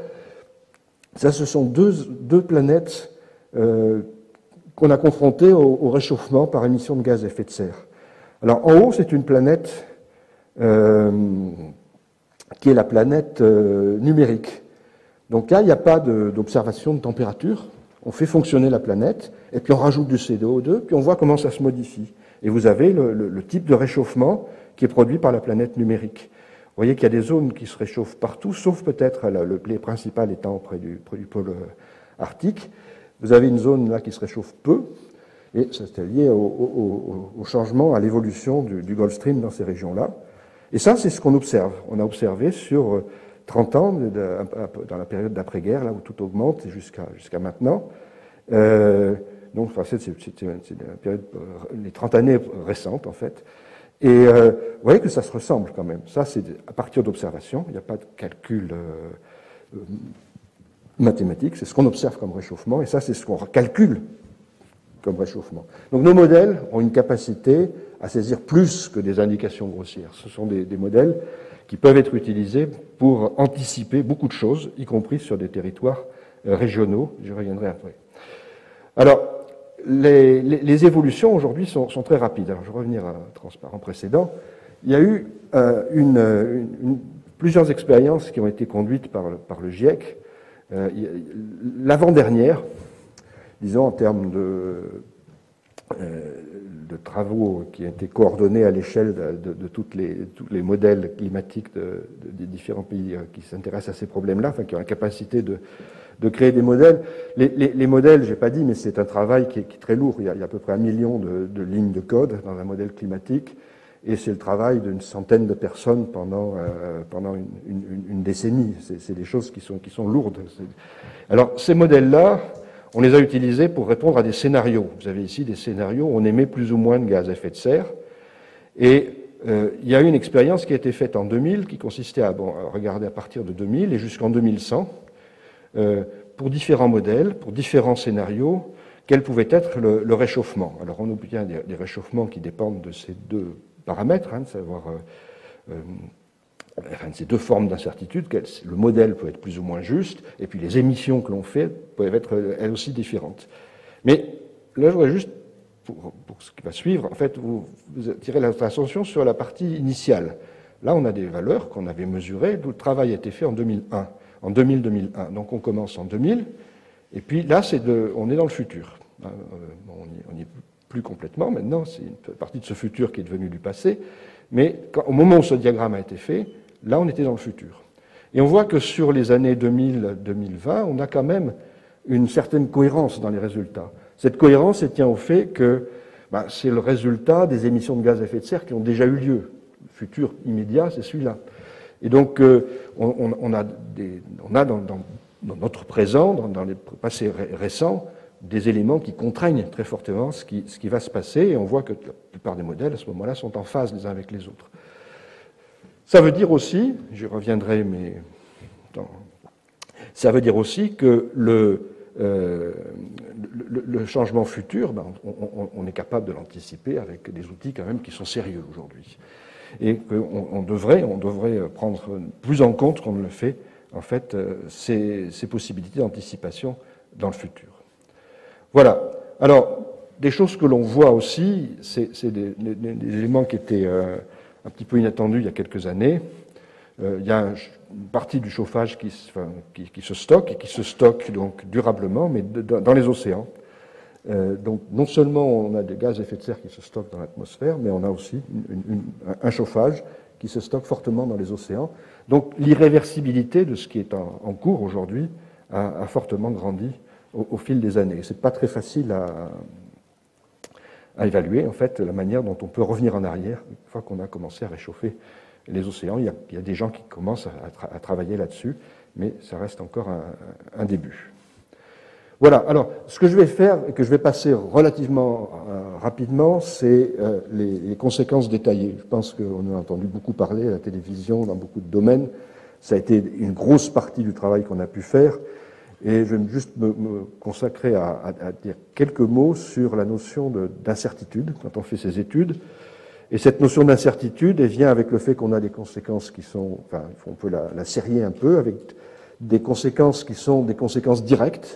ça, ce sont deux, deux planètes euh, qu'on a confrontées au, au réchauffement par émission de gaz à effet de serre. Alors, en haut, c'est une planète euh, qui est la planète euh, numérique. Donc là, il n'y a pas de, d'observation de température. On fait fonctionner la planète, et puis on rajoute du C O deux, puis on voit comment ça se modifie. Et vous avez le, le, le type de réchauffement qui est produit par la planète numérique. Vous voyez qu'il y a des zones qui se réchauffent partout, sauf peut-être le blé principal étant près du, près du pôle arctique. Vous avez une zone là qui se réchauffe peu, et c'est lié au, au, au changement, à l'évolution du, du Gulf Stream dans ces régions-là. Et ça, c'est ce qu'on observe. On a observé sur trente ans, de, de, dans la période d'après-guerre, là où tout augmente, jusqu'à jusqu'à maintenant. Euh, donc, enfin, c'est, c'est, c'est, c'est la période, les trente années récentes, en fait. Et euh, vous voyez que ça se ressemble quand même. Ça, c'est à partir d'observation. Il n'y a pas de calcul euh, euh, mathématique. C'est ce qu'on observe comme réchauffement. Et ça, c'est ce qu'on calcule comme réchauffement. Donc nos modèles ont une capacité à saisir plus que des indications grossières. Ce sont des, des modèles qui peuvent être utilisés pour anticiper beaucoup de choses, y compris sur des territoires euh, régionaux. Je reviendrai après. Alors, Les, les, les évolutions aujourd'hui sont, sont très rapides. Alors, je vais revenir à un transparent précédent. Il y a eu euh, une, une, une, plusieurs expériences qui ont été conduites par, par le GIEC. Euh, l'avant-dernière, disons en termes de, euh, de travaux qui ont été coordonnés à l'échelle de, de, de toutes les, tous les modèles climatiques de, de, des différents pays qui s'intéressent à ces problèmes-là, enfin qui ont la capacité de de créer des modèles. Les, les, les modèles, je n'ai pas dit, mais c'est un travail qui est, qui est très lourd. Il y, a, il y a à peu près un million de, de lignes de code dans un modèle climatique, et c'est le travail d'une centaine de personnes pendant, euh, pendant une, une, une décennie. C'est, c'est des choses qui sont, qui sont lourdes. C'est... Alors, ces modèles-là, on les a utilisés pour répondre à des scénarios. Vous avez ici des scénarios où on émet plus ou moins de gaz à effet de serre, et euh, il y a eu une expérience qui a été faite en deux mille, qui consistait à, bon, à regarder à partir de deux mille et jusqu'en deux mille cent, Euh, pour différents modèles, pour différents scénarios, quel pouvait être le, le réchauffement. Alors on obtient des, des réchauffements qui dépendent de ces deux paramètres, hein, de savoir euh, euh, enfin, ces deux formes d'incertitude. Le modèle peut être plus ou moins juste, et puis les émissions que l'on fait peuvent être elles aussi différentes. Mais là, je voudrais juste, pour, pour ce qui va suivre, en fait, vous, vous attirez l'attention sur la partie initiale. Là, on a des valeurs qu'on avait mesurées, d'où le travail a été fait en deux mille un. En deux mille deux mille un. Donc on commence en deux mille, et puis là, c'est de, on est dans le futur. Euh, bon, on n'y est plus complètement maintenant, c'est une partie de ce futur qui est devenu du passé, mais quand, au moment où ce diagramme a été fait, là, on était dans le futur. Et on voit que sur les années deux mille à deux mille vingt, on a quand même une certaine cohérence dans les résultats. Cette cohérence, elle tient au fait que ben, c'est le résultat des émissions de gaz à effet de serre qui ont déjà eu lieu. Le futur immédiat, c'est celui-là. Et donc, euh, on, on, a des, on a dans, dans, dans notre présent, dans, dans les passés ré récents, des éléments qui contraignent très fortement ce qui, ce qui va se passer, et on voit que la plupart des modèles, à ce moment-là, sont en phase les uns avec les autres. Ça veut dire aussi, j'y reviendrai, mais dans, ça veut dire aussi que le, euh, le, le changement futur, ben, on, on, on est capable de l'anticiper avec des outils quand même qui sont sérieux aujourd'hui. Et qu'on on devrait, on devrait prendre plus en compte qu'on ne le fait, en fait, ces, ces possibilités d'anticipation dans le futur. Voilà. Alors, des choses que l'on voit aussi, c'est des, des, des éléments qui étaient euh, un petit peu inattendus il y a quelques années. Euh, il y a un, une partie du chauffage qui, enfin, qui, qui se stocke, et qui se stocke donc durablement, mais de, de, dans les océans. Euh, donc, non seulement on a des gaz à effet de serre qui se stockent dans l'atmosphère, mais on a aussi une, une, un chauffage qui se stocke fortement dans les océans. Donc, l'irréversibilité de ce qui est en, en cours aujourd'hui a, a fortement grandi au, au fil des années. C'est pas très facile à, à évaluer, en fait, la manière dont on peut revenir en arrière une fois qu'on a commencé à réchauffer les océans. Il y a, il y a des gens qui commencent à, tra à travailler là-dessus, mais ça reste encore un, un début. Voilà, alors, ce que je vais faire, et que je vais passer relativement euh, rapidement, c'est euh, les, les conséquences détaillées. Je pense qu'on a entendu beaucoup parler à la télévision, dans beaucoup de domaines. Ça a été une grosse partie du travail qu'on a pu faire. Et je vais juste me, me consacrer à, à, à dire quelques mots sur la notion d'incertitude quand on fait ces études. Et cette notion d'incertitude, elle vient avec le fait qu'on a des conséquences qui sont, enfin, on peut la, la serrer un peu, avec des conséquences qui sont des conséquences directes,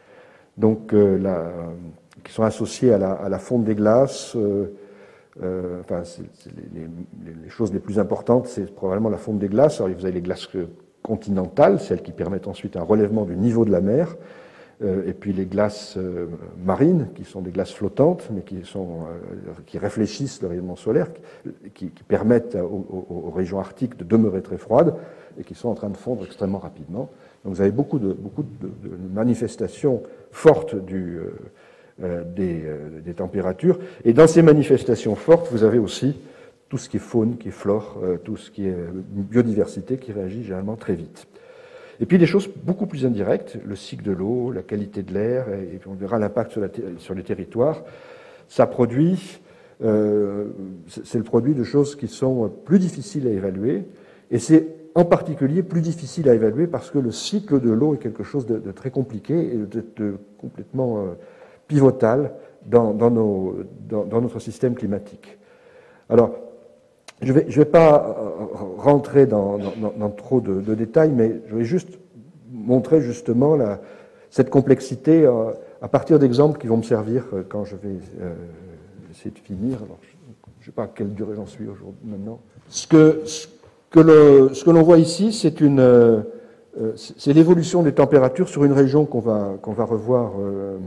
donc euh, la, qui sont associées à la, à la fonte des glaces. Euh, euh, enfin, c'est, c'est les, les, les choses les plus importantes, c'est probablement la fonte des glaces. Alors, vous avez les glaces continentales, celles qui permettent ensuite un relèvement du niveau de la mer, euh, et puis les glaces euh, marines, qui sont des glaces flottantes, mais qui, sont, euh, qui réfléchissent le rayonnement solaire, qui, qui permettent aux, aux, aux régions arctiques de demeurer très froides, et qui sont en train de fondre extrêmement rapidement. Donc vous avez beaucoup de, beaucoup de, de manifestations fortes du, euh, des, euh, des températures, et dans ces manifestations fortes, vous avez aussi tout ce qui est faune, qui est flore, euh, tout ce qui est biodiversité qui réagit généralement très vite. Et puis des choses beaucoup plus indirectes, le cycle de l'eau, la qualité de l'air, et, et puis on verra l'impact sur, sur les territoires. Ça produit, euh, c'est le produit de choses qui sont plus difficiles à évaluer, et c'est en particulier plus difficile à évaluer parce que le cycle de l'eau est quelque chose de, de très compliqué et de, de complètement euh, pivotal dans, dans, nos, dans, dans notre système climatique. Alors, je ne vais, je vais pas rentrer dans, dans, dans trop de, de détails, mais je vais juste montrer justement la, cette complexité euh, à partir d'exemples qui vont me servir quand je vais euh, essayer de finir. Alors, je ne sais pas à quelle durée j'en suis aujourd'hui maintenant. Ce que, ce que, le, ce que l'on voit ici, c'est une, euh, c'est l'évolution des températures sur une région qu'on va, qu'on va revoir euh,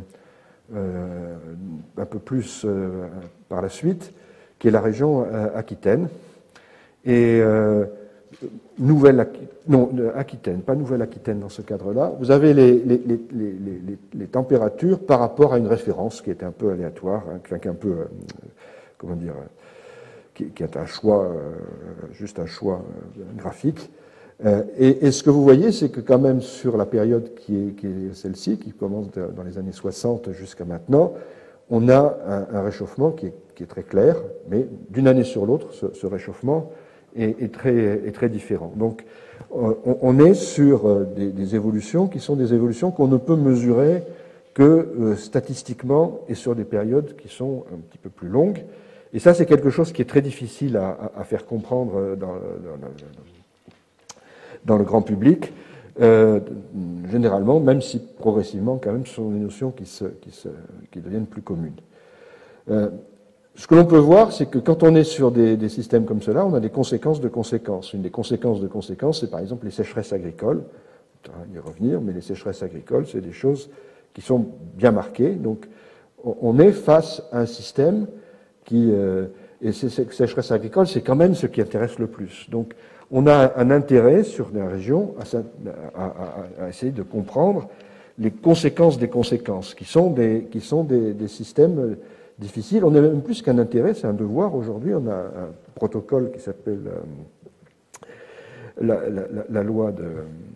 euh, un peu plus euh, par la suite, qui est la région euh, Aquitaine. Et euh, Nouvelle non, Aquitaine, pas Nouvelle-Aquitaine dans ce cadre-là. Vous avez les, les, les, les, les températures par rapport à une référence qui est un peu aléatoire, hein, qui est un peu, euh, comment dire, qui, qui est un choix, euh, juste un choix euh, graphique. Euh, et, et ce que vous voyez, c'est que quand même sur la période qui est, qui est celle-ci, qui commence de, dans les années soixante jusqu'à maintenant, on a un, un réchauffement qui est, qui est très clair, mais d'une année sur l'autre, ce, ce réchauffement est, est, très, est très différent. Donc, on, on est sur des, des évolutions qui sont des évolutions qu'on ne peut mesurer que euh, statistiquement et sur des périodes qui sont un petit peu plus longues. Et ça, c'est quelque chose qui est très difficile à, à, à faire comprendre dans, dans, dans le grand public. Euh, généralement, même si progressivement, quand même, ce sont des notions qui, se, qui, se, qui deviennent plus communes. Euh, ce que l'on peut voir, c'est que quand on est sur des, des systèmes comme cela, on a des conséquences de conséquences. Une des conséquces de conséquences, c'est par exemple les sécheresses agricoles. On va y revenir, mais les sécheresses agricoles, c'est des choses qui sont bien marquées. Donc, on est face à un système qui... Euh, et ces sécheresses agricoles, c'est quand même ce qui intéresse le plus. Donc, on a un intérêt sur la région à, à, à, à essayer de comprendre les conséquences des conséquences, qui sont des, qui sont des, des systèmes difficiles. On a même plus qu'un intérêt, c'est un devoir. Aujourd'hui, on a un protocole qui s'appelle euh, la, la, la, la loi de...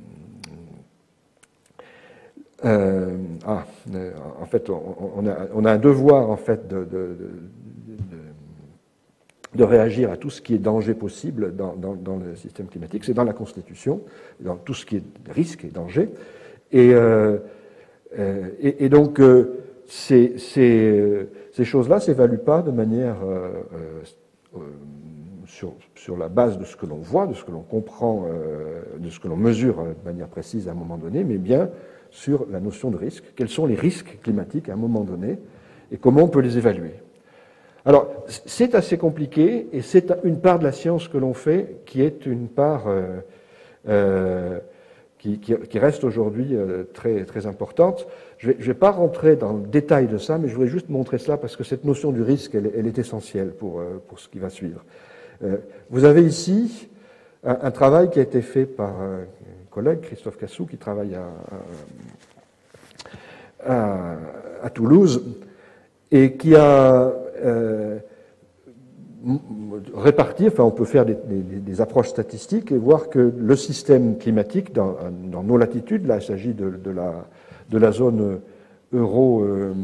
Euh, ah, en fait, on, on, a, on a un devoir en fait de, de, de, de, de réagir à tout ce qui est danger possible dans, dans, dans le système climatique. C'est dans la Constitution, dans tout ce qui est risque et danger. Et, euh, et, et donc, euh, ces, ces, ces choses-là ne s'évaluent pas de manière euh, euh, sur, sur la base de ce que l'on voit, de ce que l'on comprend, euh, de ce que l'on mesure de manière précise à un moment donné, mais bien sur la notion de risque. Quels sont les risques climatiques à un moment donné et comment on peut les évaluer? Alors, c'est assez compliqué et c'est une part de la science que l'on fait qui est une part euh, euh, qui, qui, qui reste aujourd'hui euh, très, très importante. Je ne vais, vais pas rentrer dans le détail de ça, mais je voudrais juste montrer cela parce que cette notion du risque, elle, elle est essentielle pour, euh, pour ce qui va suivre. Euh, vous avez ici un, un travail qui a été fait par euh, collègue, Christophe Cassou, qui travaille à, à, à Toulouse, et qui a euh, réparti, enfin on peut faire des, des, des approches statistiques et voir que le système climatique dans, dans nos latitudes, là il s'agit de, de, la, de la zone euro, euh,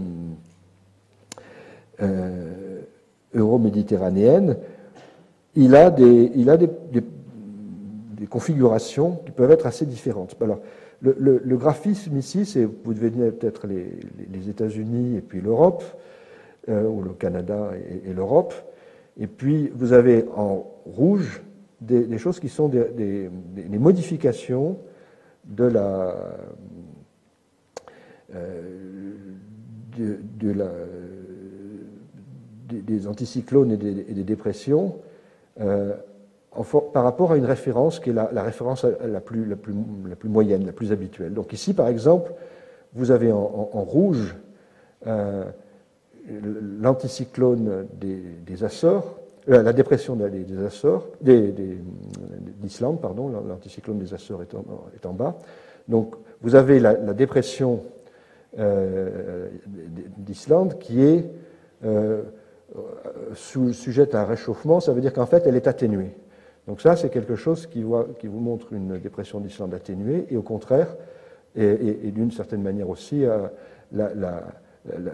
euh, euro-méditerranéenne, il a des, il a des, des des configurations qui peuvent être assez différentes. Alors, le, le, le graphisme ici, c'est, vous devez peut-être les, les, les États-Unis et puis l'Europe, euh, ou le Canada et, et l'Europe, et puis vous avez en rouge des, des choses qui sont des, des, des modifications de la, euh, de, de la, des, des anticyclones et des, et des dépressions, euh, par rapport à une référence qui est la, la référence la plus, la, plus, la plus moyenne, la plus habituelle. Donc ici, par exemple, vous avez en, en, en rouge euh, l'anticyclone des, des Açores, euh, la dépression des, des Açores, des, des, d'Islande, pardon, l'anticyclone des Açores est en, est en bas. Donc vous avez la, la dépression euh, d'Islande qui est euh, sujette à un réchauffement, ça veut dire qu'en fait elle est atténuée. Donc ça, c'est quelque chose qui, voit, qui vous montre une dépression d'Islande atténuée, et au contraire, et, et, et d'une certaine manière aussi, euh, la, la, la,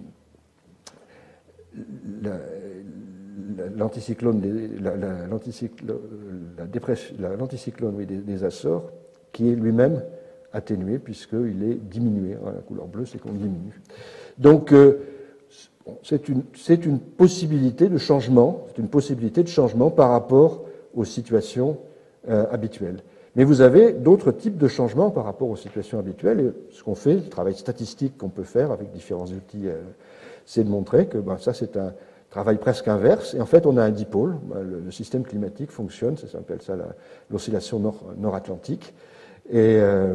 la, l'anticyclone, la, la, l'anticyclone, la dépression, l'anticyclone oui, des, des Açores, qui est lui-même atténué, puisqu'il est diminué. La couleur bleue, c'est qu'on diminue. Donc, euh, c'est une, c'est une possibilité de changement, c'est une possibilité de changement par rapport aux situations euh, habituelles. Mais vous avez d'autres types de changements par rapport aux situations habituelles, et ce qu'on fait, le travail statistique qu'on peut faire avec différents outils, euh, c'est de montrer que ben, ça c'est un travail presque inverse, et en fait on a un dipôle, ben, le, le système climatique fonctionne, ça s'appelle ça la, l'oscillation nord, nord-atlantique, et euh,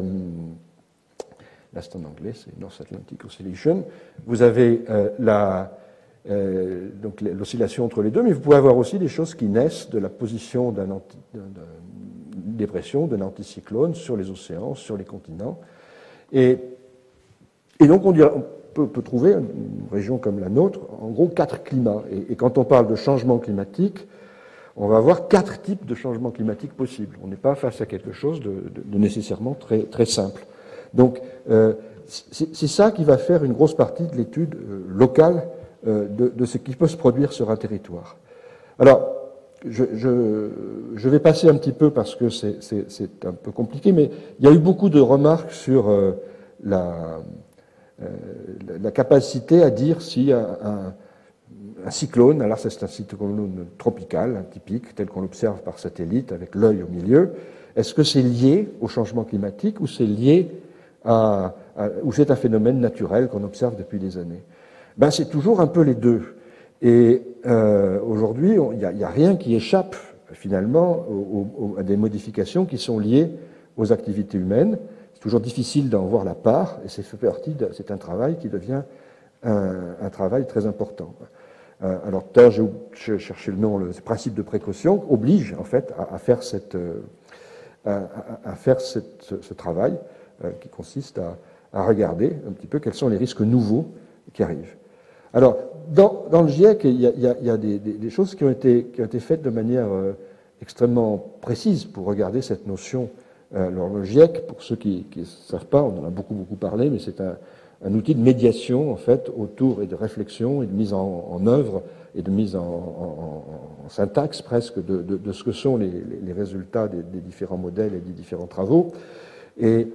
là c'est en anglais, c'est North Atlantic Oscillation. Vous avez euh, la Euh, donc l'oscillation entre les deux, mais vous pouvez avoir aussi des choses qui naissent de la position d'une anti, dépression, d'un anticyclone sur les océans, sur les continents. Et, et donc on, dirait, on peut, peut trouver une région comme la nôtre, en gros quatre climats. Et, et quand on parle de changement climatique, on va avoir quatre types de changements climatiques possibles. On n'est pas face à quelque chose de, de, de nécessairement très, très simple. Donc euh, c'est, c'est ça qui va faire une grosse partie de l'étude euh, locale De, de ce qui peut se produire sur un territoire. Alors, je, je, je vais passer un petit peu parce que c'est, c'est, c'est un peu compliqué, mais il y a eu beaucoup de remarques sur euh, la, euh, la capacité à dire si un, un, un cyclone, alors c'est un cyclone tropical, typique, tel qu'on l'observe par satellite avec l'œil au milieu, est-ce que c'est lié au changement climatique ou c'est lié à, à ou c'est un phénomène naturel qu'on observe depuis des années? Ben, c'est toujours un peu les deux. Et euh, aujourd'hui, il n'y a, a rien qui échappe finalement au, au, à des modifications qui sont liées aux activités humaines. C'est toujours difficile d'en voir la part, et c'est fait partie de, c'est un travail qui devient un, un travail très important. Euh, alors tout à l'heure, j'ai cherché le nom, le principe de précaution oblige en fait à, à faire cette, à, à faire cette, ce, ce travail euh, qui consiste à à regarder un petit peu quels sont les risques nouveaux qui arrivent. Alors, dans, dans le GIEC, il y a, il y a, il y a des, des, des choses qui ont été, qui ont été faites de manière euh, extrêmement précise pour regarder cette notion. Alors, le GIEC, pour ceux qui ne savent pas, on en a beaucoup, beaucoup parlé, mais c'est un, un outil de médiation, en fait, autour et de réflexion et de mise en, en œuvre et de mise en, en, en syntaxe presque de, de, de ce que sont les, les résultats des, des différents modèles et des différents travaux. Et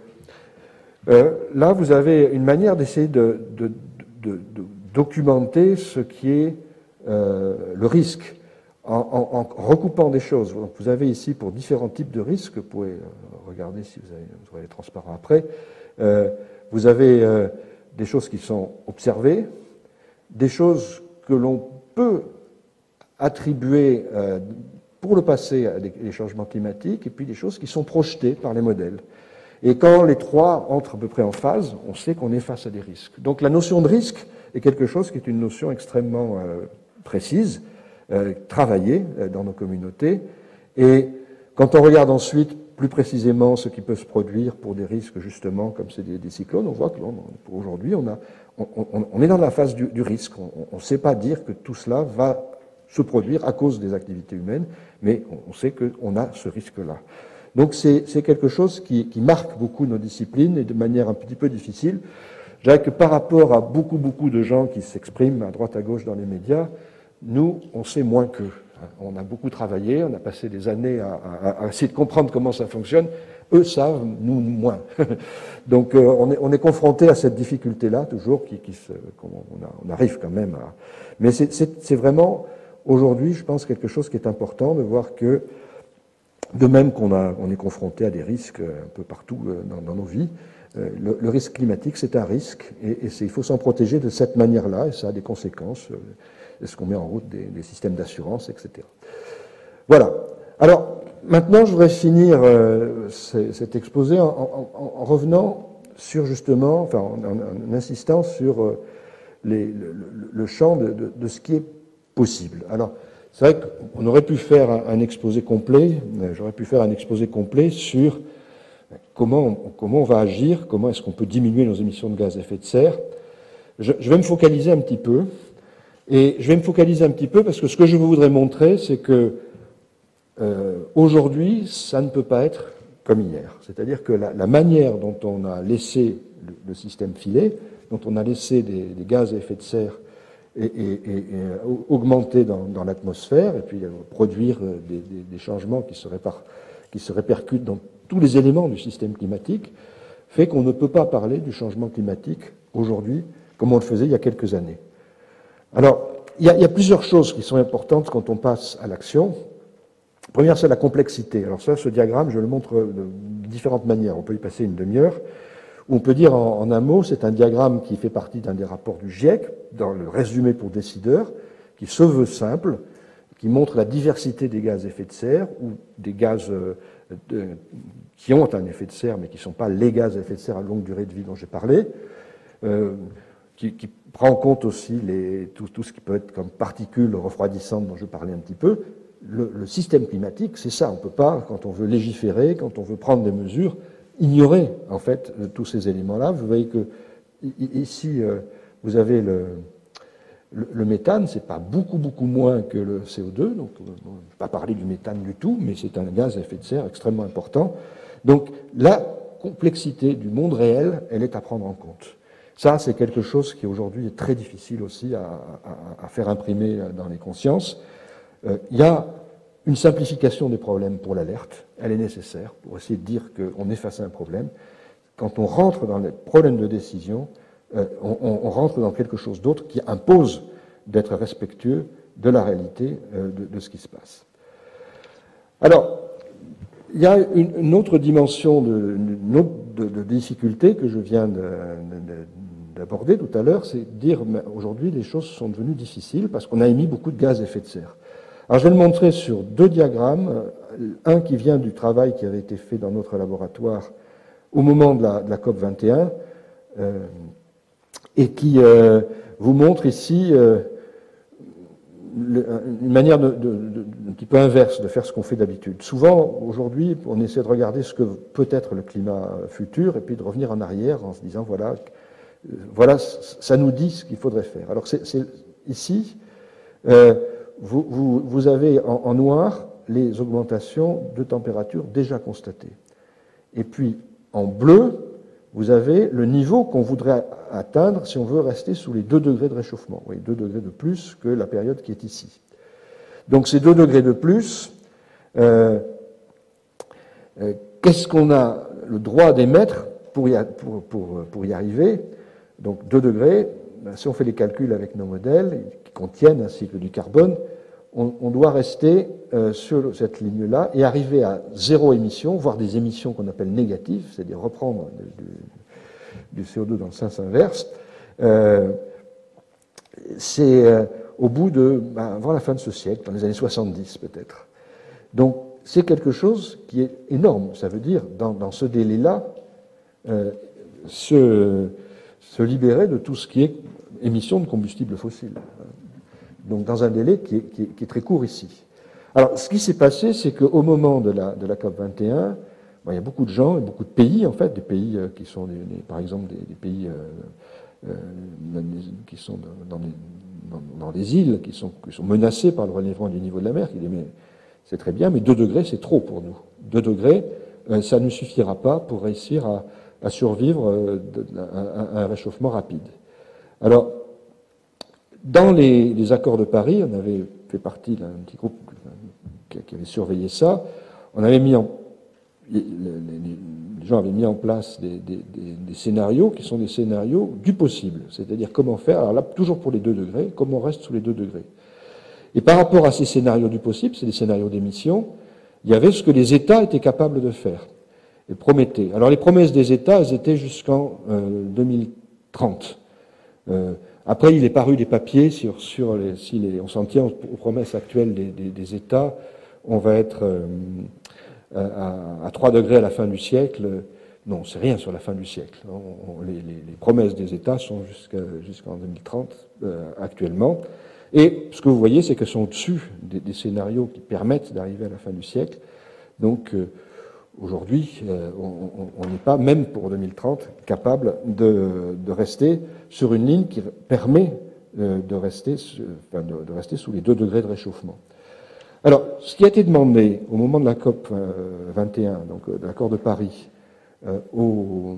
euh, là, vous avez une manière d'essayer de, de, de, de documenter ce qui est euh, le risque en, en, en recoupant des choses. Donc, vous avez ici pour différents types de risques, vous pouvez regarder si vous, avez, vous aurez les transparents après, euh, vous avez euh, des choses qui sont observées, des choses que l'on peut attribuer euh, pour le passé à des, des changements climatiques, et puis des choses qui sont projetées par les modèles. Et quand les trois entrent à peu près en phase, on sait qu'on est face à des risques. Donc la notion de risque est quelque chose qui est une notion extrêmement euh, précise, euh, travaillée euh, dans nos communautés. Et quand on regarde ensuite plus précisément ce qui peut se produire pour des risques justement comme c'est des, des cyclones, on voit que pour aujourd'hui on, a, on, on, on est dans la phase du, du risque. On ne sait pas dire que tout cela va se produire à cause des activités humaines, mais on, on sait qu'on a ce risque-là. Donc c'est quelque chose qui, qui marque beaucoup nos disciplines et de manière un petit peu difficile. Je dirais que par rapport à beaucoup, beaucoup de gens qui s'expriment à droite à gauche dans les médias, nous, on sait moins qu'eux. On a beaucoup travaillé, on a passé des années à, à, à essayer de comprendre comment ça fonctionne. Eux savent, nous moins. Donc euh, on est, on est confronté à cette difficulté-là, toujours, qui, qui se, on, a, on arrive quand même à... Mais c'est vraiment, aujourd'hui, je pense, quelque chose qui est important de voir que de même qu'on on est confronté à des risques un peu partout dans, dans nos vies, le, le risque climatique, c'est un risque, et, et il faut s'en protéger de cette manière-là, et ça a des conséquences. Est-ce qu'on met en route des, des systèmes d'assurance, et cetera. Voilà. Alors, maintenant, je voudrais finir euh, cet exposé en, en, en revenant sur, justement, enfin, en, en, en insistant sur euh, les, le, le champ de, de, de ce qui est possible. Alors, c'est vrai qu'on aurait pu faire un exposé complet, j'aurais pu faire un exposé complet sur comment on, comment on va agir, comment est-ce qu'on peut diminuer nos émissions de gaz à effet de serre. Je, je vais me focaliser un petit peu, et je vais me focaliser un petit peu parce que ce que je voudrais montrer, c'est que euh, aujourd'hui, ça ne peut pas être comme hier. C'est-à-dire que la, la manière dont on a laissé le, le système filer, dont on a laissé des, des gaz à effet de serre Et, et, et, et augmenter dans, dans l'atmosphère et puis produire des, des, des changements qui se, répar, qui se répercutent dans tous les éléments du système climatique, fait qu'on ne peut pas parler du changement climatique aujourd'hui comme on le faisait il y a quelques années. Alors, il y a, il y a plusieurs choses qui sont importantes quand on passe à l'action. La première, c'est la complexité. Alors ça, ce diagramme, je le montre de différentes manières. On peut y passer une demi-heure. On peut dire en, en un mot, c'est un diagramme qui fait partie d'un des rapports du GIEC, dans le résumé pour décideurs, qui se veut simple, qui montre la diversité des gaz à effet de serre, ou des gaz euh, de, qui ont un effet de serre, mais qui ne sont pas les gaz à effet de serre à longue durée de vie dont j'ai parlé, euh, qui, qui prend en compte aussi les, tout, tout ce qui peut être comme particules refroidissantes dont je parlais un petit peu. Le, le système climatique, c'est ça. On ne peut pas, quand on veut légiférer, quand on veut prendre des mesures, ignorer en fait tous ces éléments-là. Vous voyez que ici euh, vous avez le, le, le méthane, c'est pas beaucoup beaucoup moins que le C O deux, donc on ne peut pas parler du méthane du tout, mais c'est un gaz à effet de serre extrêmement important. Donc la complexité du monde réel, elle est à prendre en compte. Ça, c'est quelque chose qui aujourd'hui est très difficile aussi à, à, à faire imprimer dans les consciences. Euh, il y a une simplification des problèmes pour l'alerte, elle est nécessaire pour essayer de dire qu'on est face à un problème. Quand on rentre dans les problèmes de décision, euh, on, on rentre dans quelque chose d'autre qui impose d'être respectueux de la réalité euh, de, de ce qui se passe. Alors, il y a une, une autre dimension de, une autre de, de difficulté que je viens d'aborder tout à l'heure, c'est de dire aujourd'hui les choses sont devenues difficiles parce qu'on a émis beaucoup de gaz à effet de serre. Alors, je vais le montrer sur deux diagrammes, un qui vient du travail qui avait été fait dans notre laboratoire au moment de la, de la COP vingt et un, euh, et qui euh, vous montre ici euh, une manière de, de, de, un petit peu inverse de faire ce qu'on fait d'habitude. Souvent, aujourd'hui, on essaie de regarder ce que peut être le climat futur et puis de revenir en arrière en se disant, voilà, voilà ça nous dit ce qu'il faudrait faire. Alors, c'est, c'est, ici, euh, vous, vous, vous avez en, en noir les augmentations de température déjà constatées. Et puis, en bleu, vous avez le niveau qu'on voudrait atteindre si on veut rester sous les deux degrés de réchauffement. Vous voyez, deux degrés de plus que la période qui est ici. Donc ces deux degrés de plus, euh, euh, qu'est-ce qu'on a le droit d'émettre pour y, pour, pour, pour y arriver? Donc deux degrés, ben, si on fait les calculs avec nos modèles qui contiennent un cycle du carbone, on, on doit rester euh, sur cette ligne-là et arriver à zéro émission, voire des émissions qu'on appelle négatives, c'est-à-dire reprendre du, du C O deux dans le sens inverse. Euh, c'est euh, au bout de, ben, avant la fin de ce siècle, dans les années soixante-dix peut-être. Donc c'est quelque chose qui est énorme. Ça veut dire, dans, dans ce délai-là, euh, se, se libérer de tout ce qui est émission de combustibles fossiles. Donc dans un délai qui est, qui est, qui est très court ici. Alors ce qui s'est passé, c'est qu'au moment de la, de la COP vingt et un, bon, il y a beaucoup de gens et beaucoup de pays, en fait, des pays qui sont, des, des, par exemple, des, des pays euh, euh, qui sont dans, dans, dans, dans des îles, qui sont, qui sont menacés par le relèvement du niveau de la mer, qui disent, mais c'est très bien, mais deux degrés, c'est trop pour nous. deux degrés, euh, ça ne suffira pas pour réussir à, à survivre euh, à, à un réchauffement rapide. Alors, dans les, les accords de Paris, on avait fait partie d'un petit groupe qui, qui avait surveillé ça, on avait mis en Les, les, les gens avaient mis en place des, des, des, des scénarios qui sont des scénarios du possible, c'est-à-dire comment faire, alors là, toujours pour les deux degrés, comment on reste sous les deux degrés. Et par rapport à ces scénarios du possible, c'est des scénarios d'émission, il y avait ce que les États étaient capables de faire et promettaient. Alors les promesses des États, elles étaient jusqu'en euh, deux mille trente. Euh, après, il est paru des papiers sur, sur les, si les, on s'en tient aux promesses actuelles des, des, des États, on va être euh, à, à trois degrés à la fin du siècle. Non, c'est rien sur la fin du siècle. On, on, les, les, les promesses des États sont jusqu'à, jusqu'en deux mille trente euh, actuellement. Et ce que vous voyez, c'est qu'elles sont au-dessus des, des scénarios qui permettent d'arriver à la fin du siècle. Donc, euh, aujourd'hui, euh, on n'est pas, même pour deux mille trente, capable de, de rester sur une ligne qui permet euh, de, rester, enfin, de, de rester sous les deux degrés de réchauffement. Alors, ce qui a été demandé au moment de la COP vingt et un, donc de l'accord de Paris, euh, au,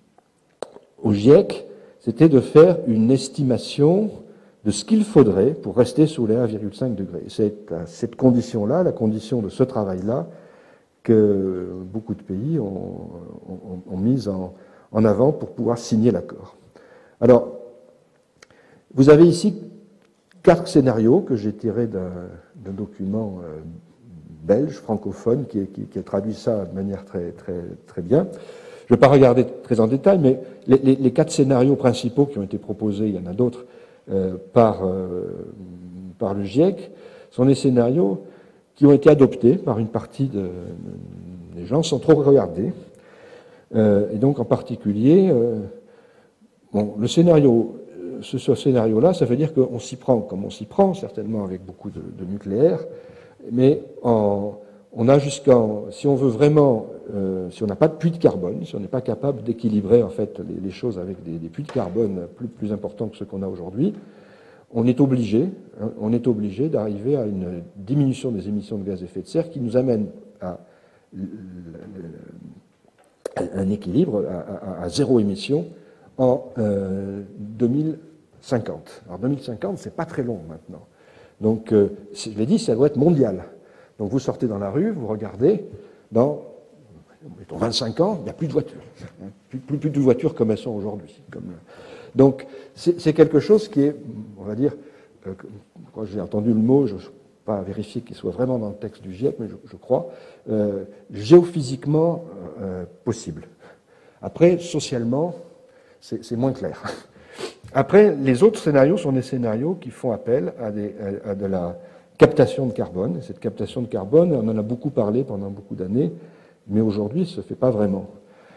au GIEC, c'était de faire une estimation de ce qu'il faudrait pour rester sous les un virgule cinq degrés. C'est à cette condition-là, la condition de ce travail-là, que beaucoup de pays ont, ont, ont mis en, en avant pour pouvoir signer l'accord. Alors, vous avez ici quatre scénarios que j'ai tirés d'un, d'un document euh, belge, francophone, qui, qui, qui a traduit ça de manière très, très, très bien. Je ne vais pas regarder très en détail, mais les, les, les quatre scénarios principaux qui ont été proposés, il y en a d'autres, euh, par, euh, par le GIEC, sont des scénarios qui ont été adoptés par une partie de, de, des gens sans trop regarder. Euh, et donc, en particulier, euh, bon, le scénario, ce, ce scénario-là, ça veut dire qu'on s'y prend comme on s'y prend, certainement avec beaucoup de, de nucléaire, mais en, on a jusqu'en, si on veut vraiment, euh, si on n'a pas de puits de carbone, si on n'est pas capable d'équilibrer en fait les, les choses avec des, des puits de carbone plus, plus importants que ceux qu'on a aujourd'hui, on est obligé, hein, on est obligé d'arriver à une diminution des émissions de gaz à effet de serre qui nous amène à, à un équilibre, à, à, à zéro émission en euh, deux mille cinquante. Alors deux mille cinquante, c'est pas très long maintenant. Donc, euh, je l'ai dit, ça doit être mondial. Donc vous sortez dans la rue, vous regardez, dans mettons vingt-cinq ans, il n'y a plus de voitures. Plus, plus, plus de voitures comme elles sont aujourd'hui. Comme, donc c'est, c'est quelque chose qui est, on va dire, euh, quand j'ai entendu le mot, je ne suis pas vérifié qu'il soit vraiment dans le texte du GIEC, mais je, je crois, euh, géophysiquement euh, possible. Après, socialement, c'est, c'est moins clair. Après, les autres scénarios sont des scénarios qui font appel à, des, à, à de la captation de carbone. Cette captation de carbone, on en a beaucoup parlé pendant beaucoup d'années, mais aujourd'hui, ça ne se fait pas vraiment.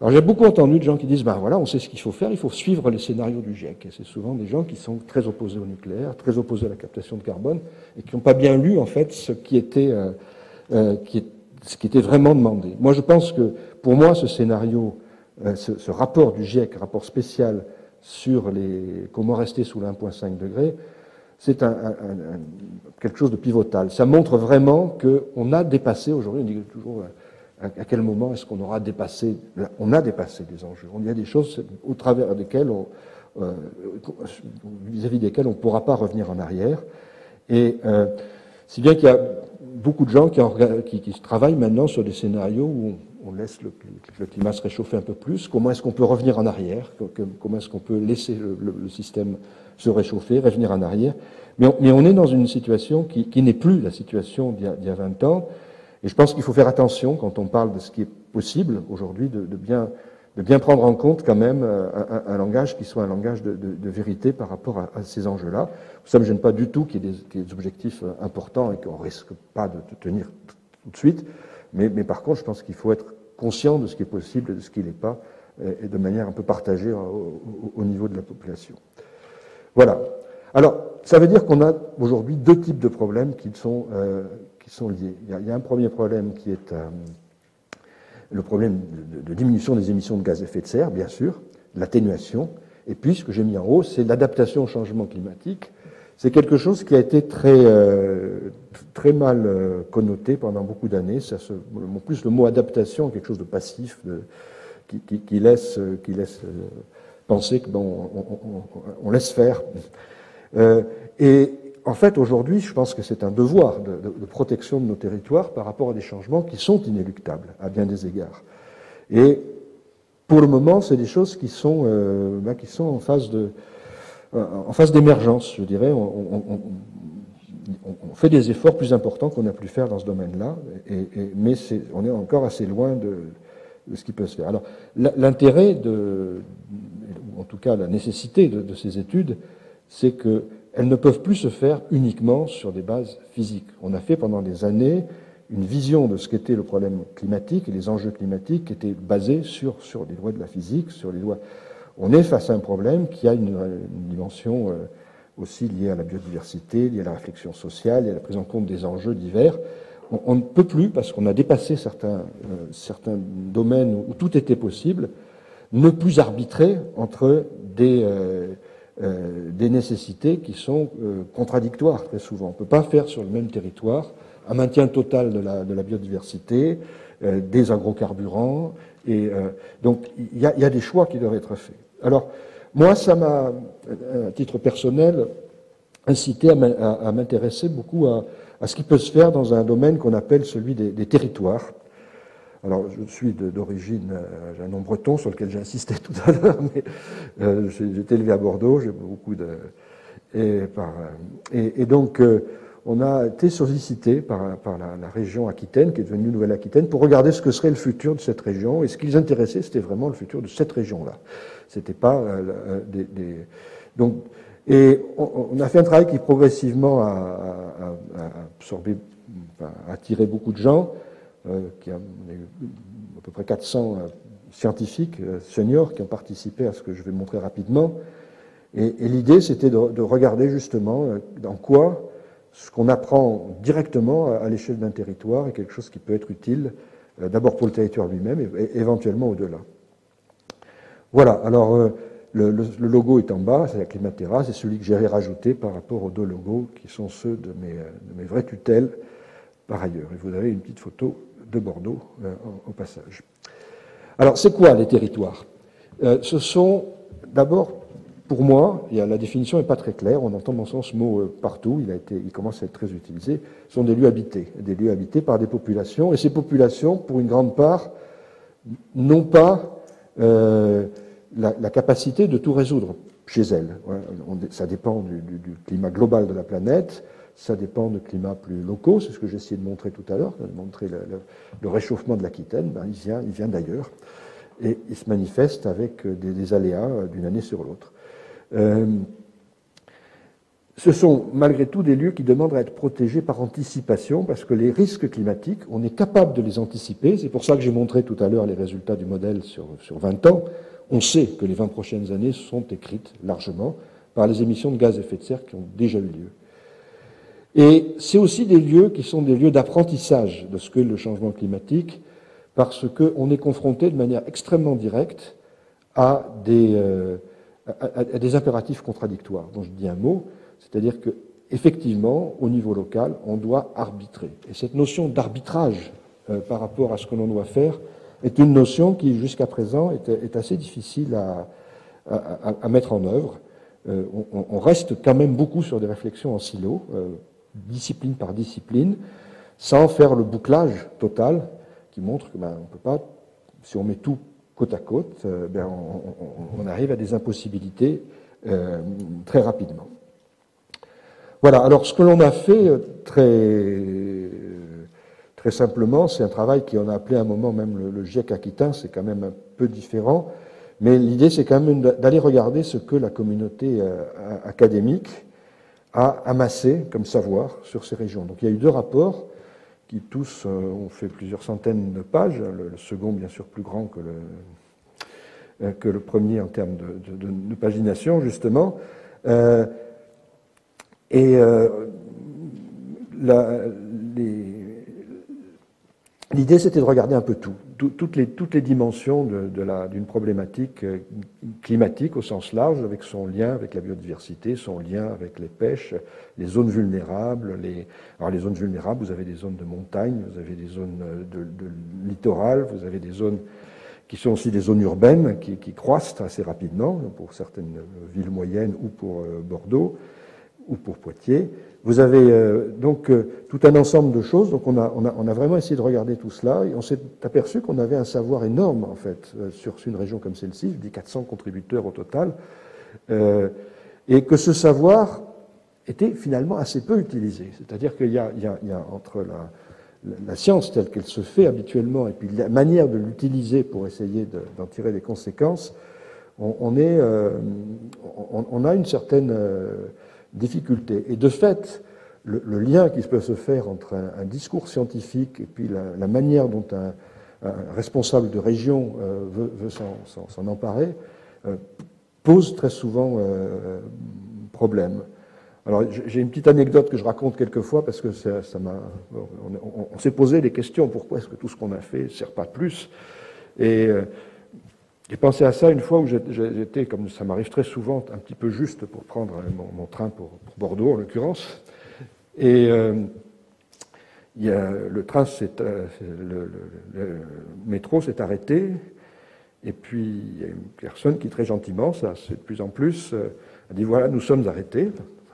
Alors j'ai beaucoup entendu de gens qui disent, ben voilà, on sait ce qu'il faut faire, il faut suivre les scénarios du GIEC. Et c'est souvent des gens qui sont très opposés au nucléaire, très opposés à la captation de carbone, et qui n'ont pas bien lu en fait ce qui était, euh, euh, qui est, ce qui était vraiment demandé. Moi je pense que, pour moi, ce scénario, euh, ce, ce rapport du GIEC, rapport spécial sur les, comment rester sous le un virgule cinq degrés, c'est un, un, un, quelque chose de pivotal. Ça montre vraiment qu'on a dépassé aujourd'hui, on dit toujours, à quel moment est-ce qu'on aura dépassé, on a dépassé des enjeux. Il y a des choses au travers desquelles, on, euh, vis-à-vis desquelles on ne pourra pas revenir en arrière. Et euh, si bien qu'il y a beaucoup de gens qui, en, qui, qui travaillent maintenant sur des scénarios où on, on laisse le, le climat se réchauffer un peu plus. Comment est-ce qu'on peut revenir en arrière? Comment est-ce qu'on peut laisser le, le, le système se réchauffer, revenir en arrière? Mais on, mais on est dans une situation qui, qui n'est plus la situation d'il y a, d'il y a vingt ans. Et je pense qu'il faut faire attention, quand on parle de ce qui est possible aujourd'hui, de, de, bien, de bien prendre en compte quand même un, un, un langage qui soit un langage de, de, de vérité par rapport à, à ces enjeux-là. Ça ne me gêne pas du tout qu'il y ait des, qu'il y ait des objectifs importants et qu'on ne risque pas de, de tenir tout de suite. Mais, mais par contre, je pense qu'il faut être conscient de ce qui est possible et de ce qui ne l'est pas, et de manière un peu partagée au, au, au niveau de la population. Voilà. Alors, ça veut dire qu'on a aujourd'hui deux types de problèmes qui sont... Euh, qui sont liés. Il y, a, il y a un premier problème qui est euh, le problème de, de diminution des émissions de gaz à effet de serre, bien sûr, l'atténuation, et puis ce que j'ai mis en haut, c'est l'adaptation au changement climatique. C'est quelque chose qui a été très, euh, très mal euh, connoté pendant beaucoup d'années. Ça se, en plus, le mot adaptation est quelque chose de passif, de, qui, qui, qui laisse, qui laisse euh, penser que bon, on, on, on laisse faire. Euh, et En fait, aujourd'hui, je pense que c'est un devoir de, de, de protection de nos territoires par rapport à des changements qui sont inéluctables à bien des égards. Et pour le moment, c'est des choses qui sont, euh, ben, qui sont en phase de, euh, en phase d'émergence, je dirais. On, on, on, on fait des efforts plus importants qu'on a pu faire dans ce domaine-là, et, et, mais c'est, on est encore assez loin de, de ce qui peut se faire. Alors, l'intérêt de, ou en tout cas la nécessité de, de ces études, c'est que elles ne peuvent plus se faire uniquement sur des bases physiques. On a fait pendant des années une vision de ce qu'était le problème climatique et les enjeux climatiques qui étaient basés sur, sur les lois de la physique, sur les lois. On est face à un problème qui a une, une dimension euh, aussi liée à la biodiversité, liée à la réflexion sociale, liée à la prise en compte des enjeux divers. On, on ne peut plus, parce qu'on a dépassé certains, euh, certains domaines où, où tout était possible, ne plus arbitrer entre des... Euh, Euh, des nécessités qui sont euh, contradictoires très souvent. On ne peut pas faire sur le même territoire un maintien total de la, de la biodiversité, euh, des agrocarburants, et euh, donc il y, y a des choix qui doivent être faits. Alors, moi, ça m'a, à titre personnel, incité à m'intéresser beaucoup à, à ce qui peut se faire dans un domaine qu'on appelle celui des, des territoires. Alors, je suis d'origine, euh, j'ai un nom breton sur lequel j'ai insisté tout à l'heure, mais euh, j'ai été élevé à Bordeaux, j'ai beaucoup de... Et, par, et, et donc, euh, on a été sollicité par, par la, la région Aquitaine, qui est devenue Nouvelle-Aquitaine, pour regarder ce que serait le futur de cette région, et ce qui les intéressait, c'était vraiment le futur de cette région-là. C'était pas euh, des, des... Donc, et on, on a fait un travail qui progressivement a, a, a absorbé, a attiré beaucoup de gens, Euh, qui a à peu près quatre cents euh, scientifiques euh, seniors qui ont participé à ce que je vais montrer rapidement. Et, et l'idée, c'était de, de regarder justement euh, dans quoi ce qu'on apprend directement à, à l'échelle d'un territoire est quelque chose qui peut être utile, euh, d'abord pour le territoire lui-même et, et éventuellement au-delà. Voilà, alors euh, le, le, le logo est en bas, c'est la Climaterra, c'est celui que j'ai rajouté par rapport aux deux logos qui sont ceux de mes, de mes vraies tutelles par ailleurs. Et vous avez une petite photo de Bordeaux euh, au passage. Alors, c'est quoi les territoires? euh, Ce sont d'abord, pour moi, et la définition n'est pas très claire, on entend dans ce mot euh, partout, il, a été, il commence à être très utilisé, ce sont des lieux habités, des lieux habités par des populations, et ces populations, pour une grande part, n'ont pas euh, la, la capacité de tout résoudre chez elles. On, ça dépend du, du, du climat global de la planète. Ça dépend de climats plus locaux, c'est ce que j'ai essayé de montrer tout à l'heure, de montrer le, le, le réchauffement de l'Aquitaine, ben, il vient, il vient d'ailleurs, et il se manifeste avec des, des aléas d'une année sur l'autre. Euh, ce sont malgré tout des lieux qui demandent à être protégés par anticipation, parce que les risques climatiques, on est capable de les anticiper. C'est pour ça que j'ai montré tout à l'heure les résultats du modèle sur, sur vingt ans. On sait que les vingt prochaines années sont écrites largement par les émissions de gaz à effet de serre qui ont déjà eu lieu. Et c'est aussi des lieux qui sont des lieux d'apprentissage de ce qu'est le changement climatique, parce qu'on est confronté de manière extrêmement directe à des, euh, à, à des impératifs contradictoires, dont je dis un mot, c'est-à-dire qu'effectivement, au niveau local, on doit arbitrer. Et cette notion d'arbitrage euh, par rapport à ce que l'on doit faire est une notion qui, jusqu'à présent, est, est assez difficile à, à, à mettre en œuvre. Euh, on, on reste quand même beaucoup sur des réflexions en silo, euh, discipline par discipline, sans faire le bouclage total qui montre que ben, on peut pas, si on met tout côte à côte, euh, ben, on, on, on arrive à des impossibilités euh, très rapidement. Voilà, alors ce que l'on a fait très, très simplement, c'est un travail qu'on a appelé à un moment même le, le GIEC aquitain, c'est quand même un peu différent, mais l'idée c'est quand même d'aller regarder ce que la communauté euh, académique a amassé comme savoir sur ces régions. Donc il y a eu deux rapports qui tous euh, ont fait plusieurs centaines de pages, le, le second bien sûr plus grand que le, euh, que le premier en termes de, de, de, de pagination justement. Euh, Et euh, l'idée, c'était de regarder un peu tout, tout toutes, les, toutes les dimensions de, de la, d'une problématique climatique au sens large, avec son lien avec la biodiversité, son lien avec les pêches, les zones vulnérables. Les, alors les zones vulnérables, vous avez des zones de montagne, vous avez des zones de, de littoral, vous avez des zones qui sont aussi des zones urbaines qui, qui croissent assez rapidement pour certaines villes moyennes ou pour Bordeaux ou pour Poitiers. Vous avez euh, donc euh, tout un ensemble de choses. Donc on a, on, a, on a vraiment essayé de regarder tout cela et on s'est aperçu qu'on avait un savoir énorme en fait euh, sur une région comme celle-ci. Je dis quatre cents contributeurs au total, euh, et que ce savoir était finalement assez peu utilisé. C'est-à-dire qu'il y a, il y a, il y a entre la, la science telle qu'elle se fait habituellement et puis la manière de l'utiliser pour essayer de, d'en tirer des conséquences, on, on est, euh, on, on a une certaine euh, difficulté. Et de fait, le, le lien qui peut se faire entre un, un discours scientifique et puis la, la manière dont un, un responsable de région euh, veut, veut s'en, s'en, s'en emparer euh, pose très souvent euh, problème. Alors j'ai une petite anecdote que je raconte quelquefois parce que ça, ça m'a, on, on, on s'est posé des questions. Pourquoi est-ce que tout ce qu'on a fait ne sert pas plus? Et euh, j'ai pensé à ça une fois où j'étais, comme ça m'arrive très souvent, un petit peu juste pour prendre mon, mon train pour, pour Bordeaux en l'occurrence. Et euh, il y a, le train, c'est, le, le, le métro s'est arrêté. Et puis il y a une personne qui très gentiment, ça c'est de plus en plus, a dit voilà, nous sommes arrêtés.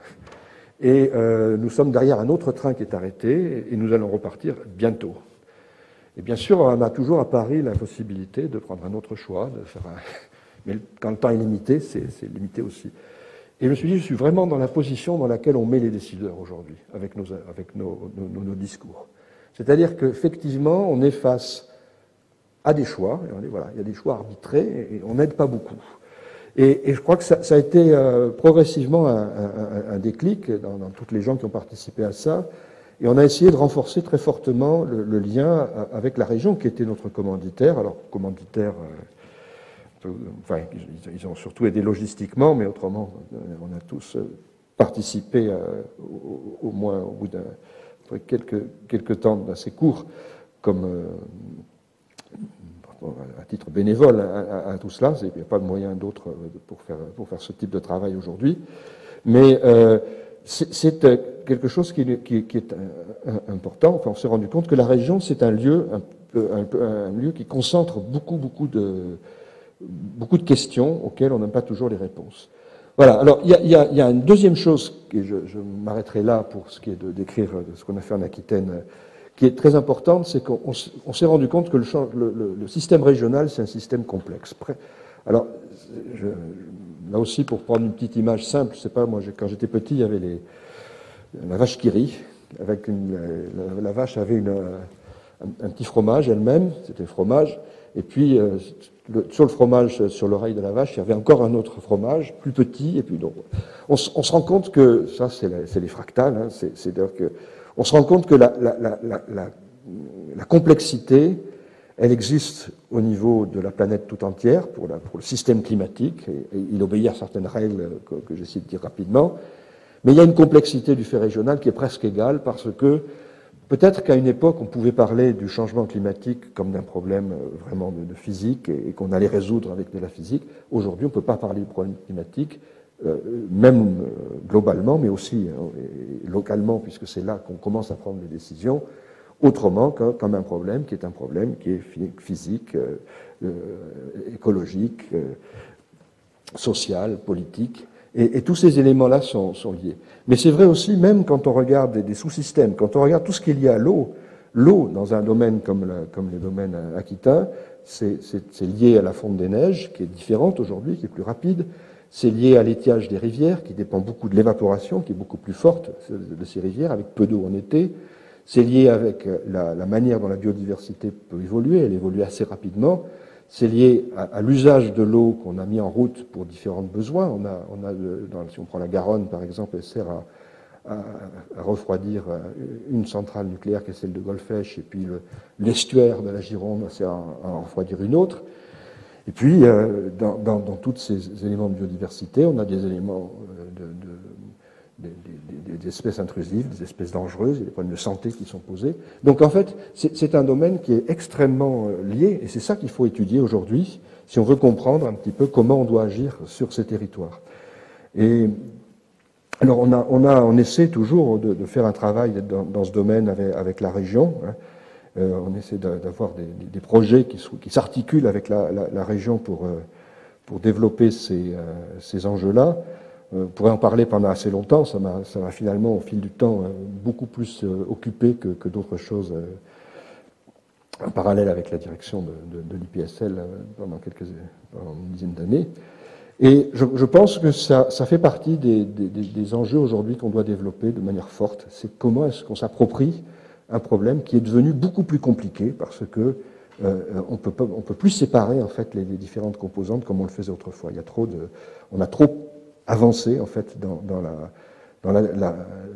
Et euh, nous sommes derrière un autre train qui est arrêté et nous allons repartir bientôt. Et bien sûr, on a toujours à Paris la possibilité de prendre un autre choix, de faire un... mais quand le temps est limité, c'est, c'est limité aussi. Et je me suis dit, je suis vraiment dans la position dans laquelle on met les décideurs aujourd'hui, avec nos, avec nos, nos, nos discours. C'est-à-dire qu'effectivement, on est face à des choix, et on dit, voilà, il y a des choix arbitrés, et on n'aide pas beaucoup. Et, et je crois que ça, ça a été euh, progressivement un, un, un déclic dans, dans toutes les gens qui ont participé à ça. Et on a essayé de renforcer très fortement le, le lien avec la région qui était notre commanditaire. Alors, commanditaire, euh, enfin, ils, ils ont surtout aidé logistiquement, mais autrement, on a tous participé, euh, au, au moins au bout d'un quelques, quelques temps assez court, comme euh, à titre bénévole à, à, à tout cela. Il n'y a pas de moyen d'autre pour faire, pour faire ce type de travail aujourd'hui. Mais euh, c'est, c'est quelque chose qui, qui, qui est important. Enfin, on s'est rendu compte que la région, c'est un lieu, un, peu, un, peu, un lieu qui concentre beaucoup, beaucoup de, beaucoup de questions auxquelles on n'a pas toujours les réponses. Voilà. Alors, il y a, il y a, il y a une deuxième chose, et je, je m'arrêterai là pour ce qui est de décrire ce qu'on a fait en Aquitaine, qui est très importante, c'est qu'on on s'est rendu compte que le, le, le, le système régional, c'est un système complexe. Alors, je, là aussi, pour prendre une petite image simple, je sais pas, moi, quand j'étais petit, il y avait les, la vache qui rit, avec une, la, la vache avait une, un, un petit fromage elle-même, c'était le fromage, Et puis, euh, le, sur le fromage, sur l'oreille de la vache, il y avait encore un autre fromage, plus petit. Et puis, donc, on, on se rend compte que, ça, c'est les fractales, hein, c'est-à-dire que, on se rend compte que la, la, la, la, la, la complexité, elle existe au niveau de la planète tout entière, pour, la, pour le système climatique, et, et il obéit à certaines règles que, que j'essaie de dire rapidement. Mais il y a une complexité du fait régional qui est presque égale, parce que peut-être qu'à une époque, on pouvait parler du changement climatique comme d'un problème vraiment de, de physique et, et qu'on allait résoudre avec de la physique. Aujourd'hui, on ne peut pas parler du problème climatique, euh, même euh, globalement, mais aussi euh, localement, puisque c'est là qu'on commence à prendre les décisions, autrement que, comme un problème qui est un problème qui est physique, euh, euh, écologique, euh, social, politique. Et, et tous ces éléments-là sont, sont liés. Mais c'est vrai aussi, même quand on regarde des, des sous-systèmes, quand on regarde tout ce qui est lié à l'eau, l'eau, dans un domaine comme, la, comme les domaines aquitains, c'est lié à la fonte des neiges, qui est différente aujourd'hui, qui est plus rapide. C'est lié à l'étiage des rivières, qui dépend beaucoup de l'évaporation, qui est beaucoup plus forte de ces rivières, avec peu d'eau en été. C'est lié avec la, la manière dont la biodiversité peut évoluer, elle évolue assez rapidement. C'est lié à, à l'usage de l'eau qu'on a mis en route pour différents besoins. On a, on a de, dans, si on prend la Garonne, par exemple, elle sert à, à, à refroidir une centrale nucléaire qui est celle de Golfech, et puis l'estuaire de la Gironde sert à, à refroidir une autre. Et puis, euh, dans, dans, dans tous ces éléments de biodiversité, on a des éléments de, de Des, des, des espèces intrusives, des espèces dangereuses, il y a des problèmes de santé qui sont posés. Donc en fait, c'est un domaine qui est extrêmement lié, et c'est ça qu'il faut étudier aujourd'hui, si on veut comprendre un petit peu comment on doit agir sur ces territoires. Et alors on, a, on, a, on essaie toujours de, de faire un travail dans, dans ce domaine avec, avec la région. Hein. Euh, on essaie d'avoir des, des projets qui, qui s'articulent avec la, la, la région pour, pour développer ces, ces enjeux-là. On pourrait en parler pendant assez longtemps, ça m'a finalement, au fil du temps, beaucoup plus occupé que, que d'autres choses en parallèle avec la direction de, de, de l'I P S L pendant, quelques, pendant une dizaine d'années. Et je, je pense que ça, ça fait partie des, des, des enjeux aujourd'hui qu'on doit développer de manière forte. C'est comment est-ce qu'on s'approprie un problème qui est devenu beaucoup plus compliqué parce que euh, on peut pas, on peut plus séparer en fait les, les différentes composantes comme on le faisait autrefois. Il y a trop de, on a trop avancé en fait dans, dans, la, dans, la, la,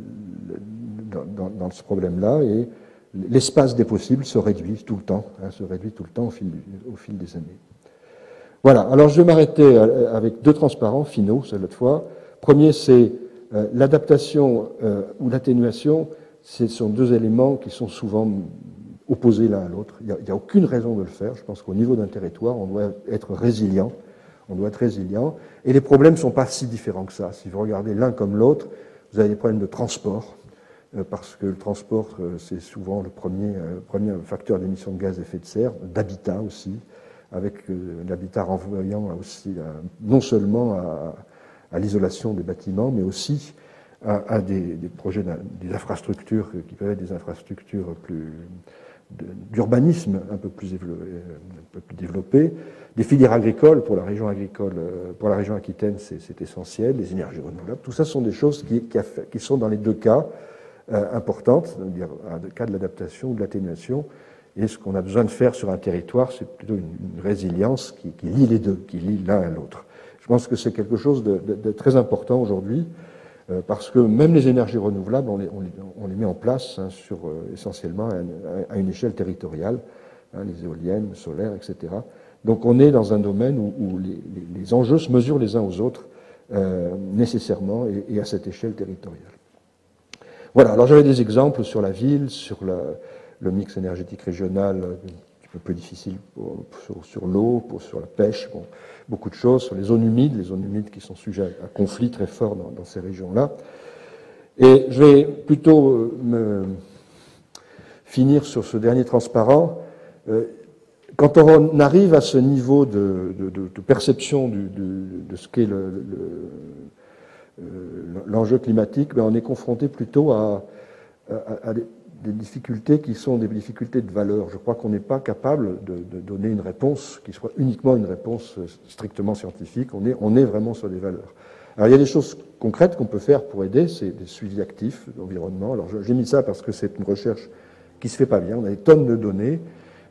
dans, dans ce problème-là et l'espace des possibles se réduit tout le temps, hein, se réduit tout le temps au fil, au fil des années. Voilà. Alors je vais m'arrêter avec deux transparents finaux cette fois. Premier, c'est euh, l'adaptation euh, ou l'atténuation. Ce sont deux éléments qui sont souvent opposés l'un à l'autre. Il n'y a, a aucune raison de le faire. Je pense qu'au niveau d'un territoire, on doit être résilient. On doit être résilient. Et les problèmes ne sont pas si différents que ça. Si vous regardez l'un comme l'autre, vous avez des problèmes de transport, euh, parce que le transport, euh, c'est souvent le premier, euh, premier facteur d'émission de gaz à effet de serre, d'habitat aussi, avec euh, l'habitat renvoyant aussi à, non seulement à, à l'isolation des bâtiments, mais aussi à, à des, des projets, des infrastructures qui peuvent être des infrastructures plus d'urbanisme un peu plus développé, un peu plus développé. Des filières agricoles pour la région agricole, pour la région aquitaine, c'est essentiel. Les énergies renouvelables, tout ça sont des choses qui, qui, qui sont dans les deux cas euh, importantes, c'est-à-dire le cas de l'adaptation ou de l'atténuation. Et ce qu'on a besoin de faire sur un territoire, c'est plutôt une, une résilience qui, qui lie les deux, qui lie l'un à l'autre. Je pense que c'est quelque chose de, de, de très important aujourd'hui. Parce que même les énergies renouvelables, on les, on les, on les met en place hein, sur, euh, essentiellement à, à une échelle territoriale, hein, les éoliennes, le solaire, et cetera. Donc on est dans un domaine où, où les, les, les enjeux se mesurent les uns aux autres euh, nécessairement et, et à cette échelle territoriale. Voilà, alors j'avais des exemples sur la ville, sur la, le mix énergétique régional, un peu difficile pour, sur, sur l'eau, sur la pêche, bon, beaucoup de choses, sur les zones humides, les zones humides qui sont sujets à, à conflits très forts dans, dans ces régions-là. Et je vais plutôt me finir sur ce dernier transparent. Euh, quand on arrive à ce niveau de, de, de, de perception du, de, de ce qu'est l'enjeu le, le, climatique, ben on est confronté plutôt à, à, à des des difficultés qui sont des difficultés de valeur. Je crois qu'on n'est pas capable de, de donner une réponse qui soit uniquement une réponse strictement scientifique. On est, on est vraiment sur des valeurs. Alors il y a des choses concrètes qu'on peut faire pour aider, c'est des suivis actifs d'environnement. Alors j'ai mis ça parce que c'est une recherche qui se fait pas bien. On a des tonnes de données,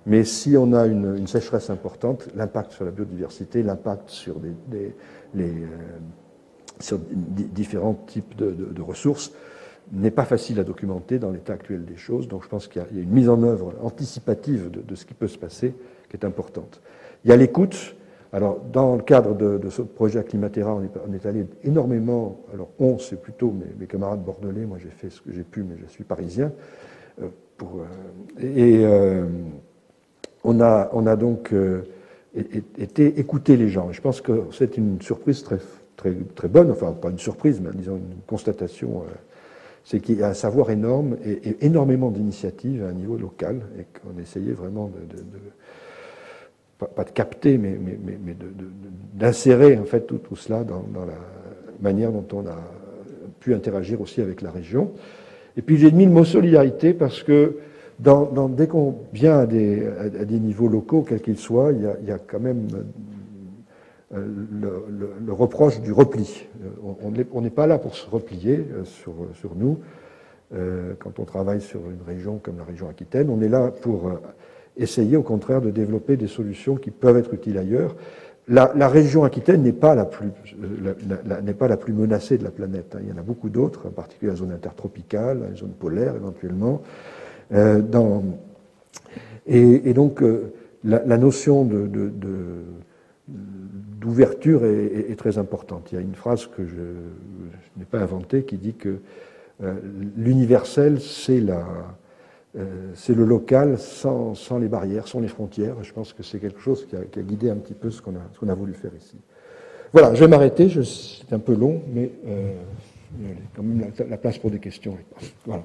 Mais si on a une, une sécheresse importante, l'impact sur la biodiversité, l'impact sur, des, des, les, euh, sur différents types de, de, de ressources n'est pas facile à documenter dans l'état actuel des choses. Donc je pense qu'il y a une mise en œuvre anticipative de, de ce qui peut se passer qui est importante. Il y a l'écoute. Alors, dans le cadre de, de ce projet Acclimatera, on est, on est allé énormément, alors on, c'est plutôt mes, mes camarades bordelais, moi j'ai fait ce que j'ai pu, mais je suis parisien, euh, pour, euh, et euh, on, a, on a donc euh, été écouter les gens. Et je pense que c'est une surprise très, très, très bonne, enfin pas une surprise, mais disons une constatation, euh, c'est qu'il y a un savoir énorme et, et énormément d'initiatives à un niveau local, et qu'on essayait vraiment de... de, de pas de capter, mais, mais, mais de, de, d'insérer en fait tout, tout cela dans, dans la manière dont on a pu interagir aussi avec la région. Et puis j'ai mis le mot solidarité parce que dans, dans, dès qu'on vient à des, à des niveaux locaux, quels qu'ils soient, il y a, il y a quand même le, le, le reproche du repli. On n'est pas là pour se replier sur, sur nous. Quand on travaille sur une région comme la région Aquitaine, on est là pour essayer au contraire de développer des solutions qui peuvent être utiles ailleurs. La, la région Aquitaine n'est pas la plus la, la, n'est pas la plus menacée de la planète. Il y en a beaucoup d'autres, en particulier la zone intertropicale, la zone polaire éventuellement. Euh, dans, et, et donc euh, la, la notion de, de, de, d'ouverture est, est, est très importante. Il y a une phrase que je, je n'ai pas inventée qui dit que euh, l'universel, c'est la Euh, c'est le local sans, sans les barrières, sans les frontières. Je pense que c'est quelque chose qui a, qui a guidé un petit peu ce qu'on a, ce qu'on a voulu faire ici. Voilà, je vais m'arrêter, je, c'est un peu long, mais euh, il y a quand même la, la place pour des questions. Voilà.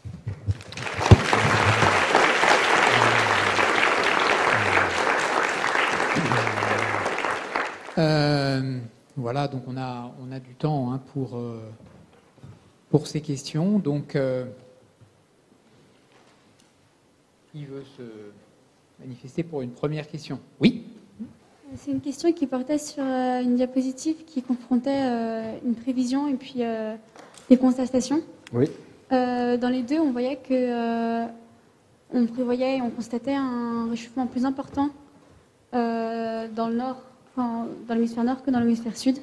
Euh, voilà, donc on a, on a du temps hein, pour, euh, pour ces questions. Donc... Euh, Qui veut se manifester pour une première question? Oui. C'est une question qui portait sur une diapositive qui confrontait une prévision et puis des constatations. Oui. Euh, dans les deux, on voyait que euh, on prévoyait et on constatait un réchauffement plus important euh, dans le nord, enfin, dans l'hémisphère nord que dans l'hémisphère sud.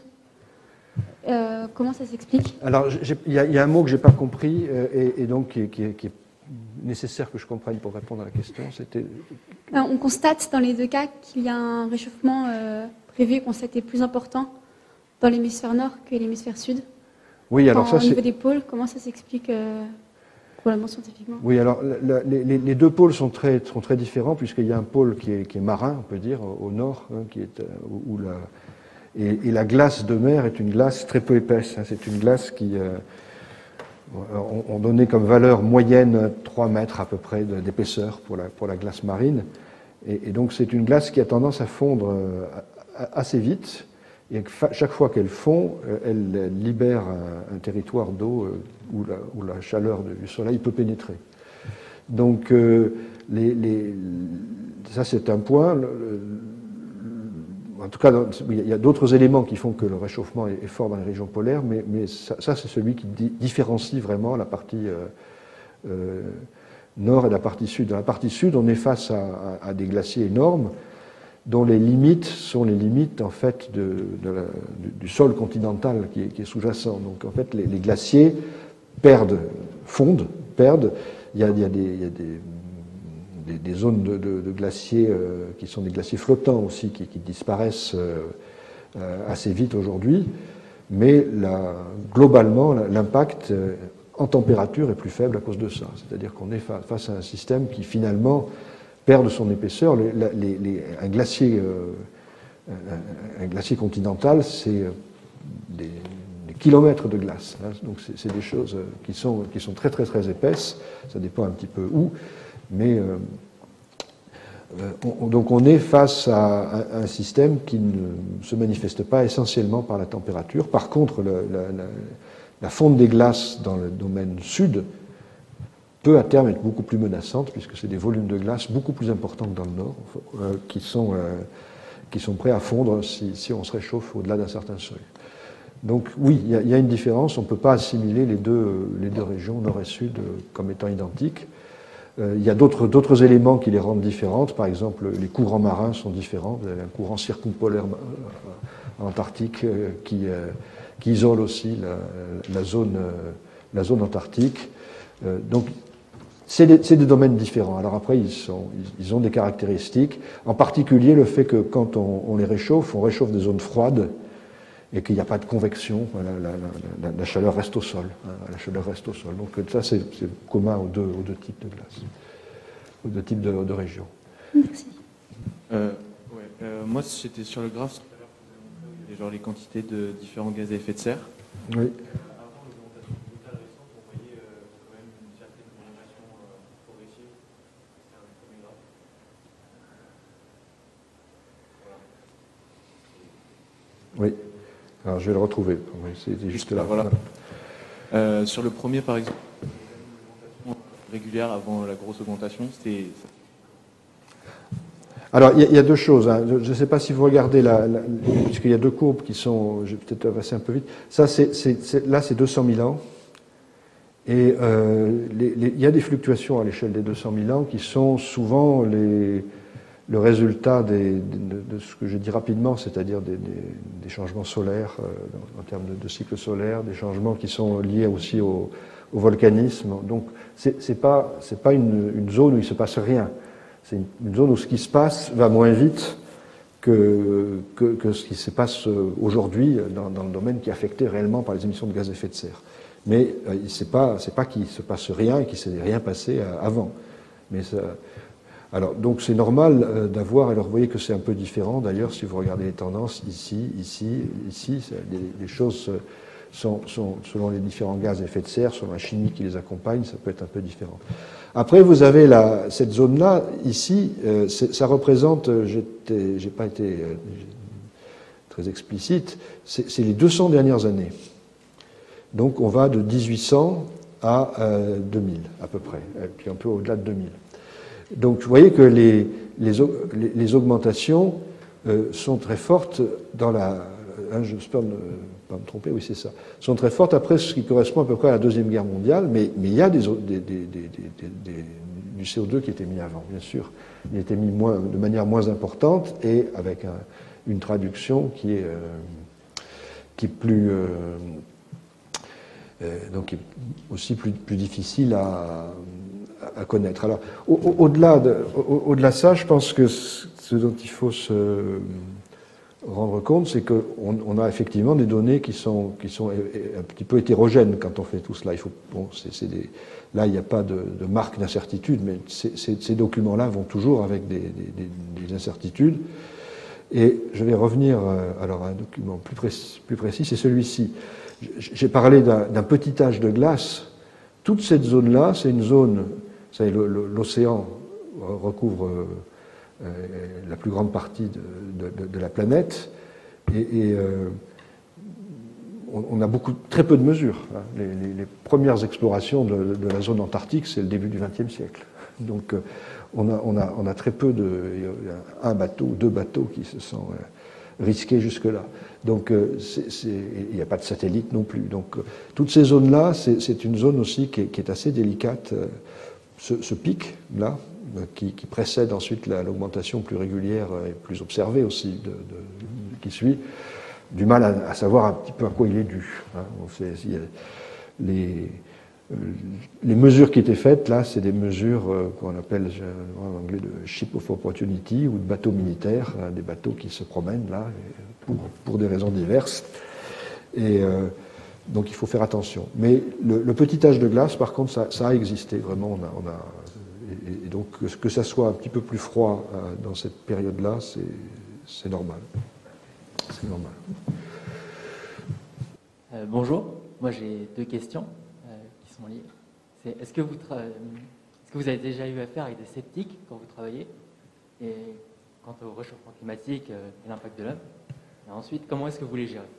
Euh, comment ça s'explique? Alors, il y, y a un mot que j'ai pas compris euh, et, et donc qui, qui, qui est nécessaire que je comprenne pour répondre à la question. C'était... On constate dans les deux cas qu'il y a un réchauffement euh, prévu, constaté plus important dans l'hémisphère nord que l'hémisphère sud. Oui, alors en, ça au niveau c'est... des pôles, comment ça s'explique euh, probablement scientifiquement? Oui, alors la, les, les deux pôles sont très, sont très différents puisqu'il y a un pôle qui est, qui est marin, on peut dire, au nord, hein, qui est où, où la et, et la glace de mer est une glace très peu épaisse. Hein, c'est une glace qui euh, On, on donnait comme valeur moyenne trois mètres à peu près d'épaisseur pour la, pour la glace marine. Et, et donc c'est une glace qui a tendance à fondre assez vite. Et chaque fois qu'elle fond, elle libère un, un territoire d'eau où la, où la chaleur du soleil peut pénétrer. Donc euh, les, les, ça c'est un point. Le, le, En tout cas, il y a d'autres éléments qui font que le réchauffement est fort dans les régions polaires, mais, mais ça, ça c'est celui qui différencie vraiment la partie euh, euh, nord et la partie sud. Dans la partie sud, on est face à, à, à des glaciers énormes dont les limites sont les limites en fait de, de la, du, du sol continental qui est, qui est sous-jacent. Donc en fait, les, les glaciers perdent, fondent, perdent. Il y a, il y a des, il y a des Des, des zones de, de, de glaciers euh, qui sont des glaciers flottants aussi, qui, qui disparaissent euh, euh, assez vite aujourd'hui, mais la, globalement, l'impact euh, en température est plus faible à cause de ça. C'est-à-dire qu'on est fa face à un système qui finalement perd de son épaisseur. Les, les, les, un, glacier, euh, un, un glacier continental, c'est des, des kilomètres de glace. Hein, donc c'est des choses qui sont, qui sont très très très épaisses, ça dépend un petit peu où. Mais euh, on, donc on est face à un, un système qui ne se manifeste pas essentiellement par la température. Par contre, le, la, la, la fonte des glaces dans le domaine sud peut à terme être beaucoup plus menaçante, puisque c'est des volumes de glace beaucoup plus importants que dans le nord, euh, qui, sont, euh, qui sont prêts à fondre si, si on se réchauffe au-delà d'un certain seuil. Donc oui, il y, y a une différence, on ne peut pas assimiler les deux, les deux régions, nord et sud, comme étant identiques. Euh, il y a d'autres éléments qui les rendent différentes. Par exemple, les courants marins sont différents. Vous avez un courant circumpolaire antarctique euh, qui, euh, qui isole aussi la, la, zone, euh, la zone antarctique. Euh, donc, c'est des, des domaines différents. Alors après, ils, sont, ils, ils ont des caractéristiques, en particulier le fait que quand on, on les réchauffe, on réchauffe des zones froides et qu'il n'y a pas de convection, la, la, la, la chaleur reste au sol. Hein, la chaleur reste au sol. Donc ça, c'est commun aux deux, aux deux types de glace, aux deux types de, de régions. Merci. Euh, ouais, euh, moi, j'étais sur le graphe tout à l'heure, vous avez montré genre les quantités de différents gaz à effet de serre. Oui. Oui, alors je vais le retrouver. C'était juste là. Voilà. Euh, sur le premier, par exemple, l'augmentation régulière avant la grosse augmentation, c'était. Alors, il y, y a deux choses. Hein. Je ne sais pas si vous regardez, la, la, puisqu'il y a deux courbes qui sont. Je vais peut-être passer un peu vite. Ça, c'est, c'est, c'est, là, c'est deux cent mille ans. Et euh, les, les, il y a des fluctuations à l'échelle des deux cent mille ans qui sont souvent les. Le résultat des, de, de ce que j'ai dit rapidement, c'est-à-dire des, des, des changements solaires euh, en termes de, de cycle solaire, des changements qui sont liés aussi au, au volcanisme. Donc, c'est, c'est pas c'est pas une, une zone où il se passe rien. C'est une, une zone où ce qui se passe va moins vite que que, que ce qui se passe aujourd'hui dans, dans le domaine qui est affecté réellement par les émissions de gaz à effet de serre. Mais euh, c'est pas c'est pas qu'il se passe rien et qu'il s'est rien passé avant. Mais ça, Alors, donc c'est normal euh, d'avoir, alors vous voyez que c'est un peu différent d'ailleurs si vous regardez les tendances ici, ici, ici, les, les choses sont, sont, selon les différents gaz à effet de serre, selon la chimie qui les accompagne, ça peut être un peu différent. Après, vous avez la, cette zone-là, ici, euh, ça représente, j'étais, j'ai pas été euh, très explicite, c'est, c'est les deux cents dernières années. Donc on va de dix-huit cents à euh, deux mille à peu près, et puis un peu au-delà de deux mille. Donc, vous voyez que les, les, les augmentations euh, sont très fortes dans la. Hein, j'espère ne pas me tromper, oui, c'est ça. Sont très fortes après ce qui correspond à peu près à la Deuxième Guerre mondiale, mais, mais il y a des, des, des, des, des, du C O deux qui était mis avant, bien sûr. Il était mis moins, de manière moins importante et avec un, une traduction qui est, euh, qui est plus. Euh, euh, donc, aussi plus, plus difficile à. à connaître. Alors, au, au-delà de, au, au-delà de ça, je pense que ce dont il faut se rendre compte, c'est qu'on on a effectivement des données qui sont, qui sont un petit peu hétérogènes quand on fait tout cela. Il faut, bon, c'est, c'est des, là, il n'y a pas de, de marque d'incertitude, mais c'est, c'est, ces documents-là vont toujours avec des, des, des incertitudes. Et je vais revenir alors à un document plus précis, plus précis c'est celui-ci. J'ai parlé d'un, d'un petit âge de glace. Toute cette zone-là, c'est une zone. Vous savez, l'océan recouvre euh, la plus grande partie de, de, de la planète et, et euh, on, on a beaucoup, très peu de mesures. Hein. Les, les, les premières explorations de, de la zone antarctique, c'est le début du vingtième siècle. Donc euh, on, a, on, a, on a très peu de. Il y a un bateau ou deux bateaux qui se sont euh, risqués jusque-là. Donc euh, c'est, c'est, il n'y a pas de satellite non plus. Donc euh, toutes ces zones-là, c'est, c'est une zone aussi qui est, qui est assez délicate. Euh, Ce, ce pic-là, qui, qui précède ensuite la, l'augmentation plus régulière et plus observée aussi, de, de, qui suit, du mal à, à savoir un petit peu à quoi il est dû. Hein. C'est, il y a les, les mesures qui étaient faites, là, c'est des mesures euh, qu'on appelle en anglais de ship of opportunity ou de bateaux militaires, hein, des bateaux qui se promènent là, pour, pour des raisons diverses. Et. Euh, Donc il faut faire attention. Mais le, le petit âge de glace, par contre, ça, ça a existé vraiment. On a, on a, et, et donc que, que ça soit un petit peu plus froid euh, dans cette période-là, c'est, c'est normal. C'est normal. Euh, bonjour. Moi j'ai deux questions euh, qui sont liées. C'est, est-ce que vous tra- est-ce que vous avez déjà eu affaire avec des sceptiques quand vous travaillez, et quant au réchauffement climatique euh, et l'impact de l'homme? Et ensuite, comment est-ce que vous les gérez?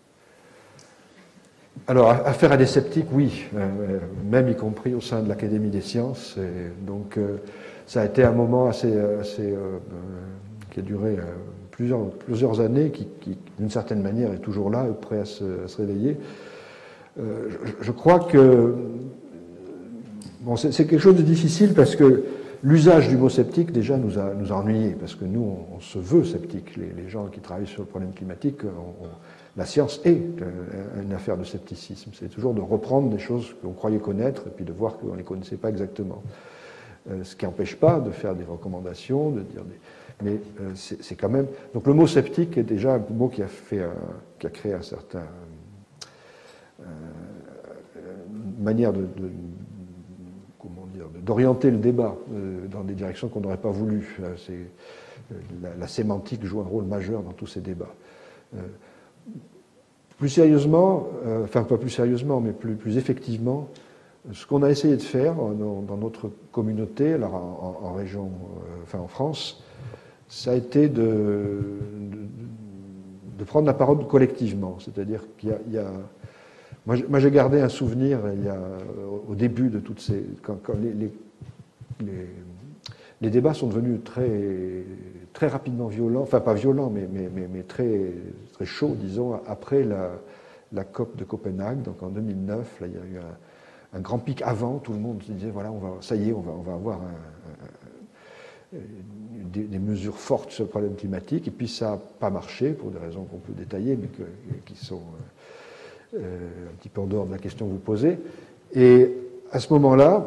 Alors, affaire à des sceptiques, oui, euh, même y compris au sein de l'Académie des sciences. Et donc, euh, ça a été un moment assez, assez euh, qui a duré euh, plusieurs, plusieurs années, qui, qui, d'une certaine manière, est toujours là, prêt à se, à se réveiller. Euh, je, je crois que bon, c'est quelque chose de difficile parce que l'usage du mot sceptique déjà nous a, nous a ennuyés, parce que nous, on, on se veut sceptique. Les, les gens qui travaillent sur le problème climatique, on, on, la science est une affaire de scepticisme. C'est toujours de reprendre des choses qu'on croyait connaître et puis de voir qu'on ne les connaissait pas exactement. Euh, ce qui n'empêche pas de faire des recommandations, de dire des... Mais euh, c'est quand même... Donc le mot sceptique est déjà un mot qui a, fait un, qui a créé un certain... Euh, une manière de... de comment dire, d'orienter le débat euh, dans des directions qu'on n'aurait pas voulu. C'est, euh, la, la sémantique joue un rôle majeur dans tous ces débats. Euh, plus sérieusement, euh, enfin pas plus sérieusement, mais plus, plus effectivement, ce qu'on a essayé de faire dans, dans notre communauté, alors en, en région, euh, enfin en France, ça a été de, de, de prendre la parole collectivement. C'est-à-dire qu'il y a, il y a moi, moi j'ai gardé un souvenir il y a, au début de toutes ces, quand, quand les, les, les, les débats sont devenus très, très rapidement violents, enfin pas violents, mais, mais, mais, mais très, très chauds, disons, après la, la COP de Copenhague, donc en deux mille neuf, là, il y a eu un, un grand pic avant, tout le monde se disait, voilà, on va, ça y est, on va, on va avoir un, un, des, des mesures fortes sur le problème climatique, et puis ça n'a pas marché, pour des raisons qu'on peut détailler, mais que, qui sont euh, un petit peu en dehors de la question que vous posez. Et à ce moment-là,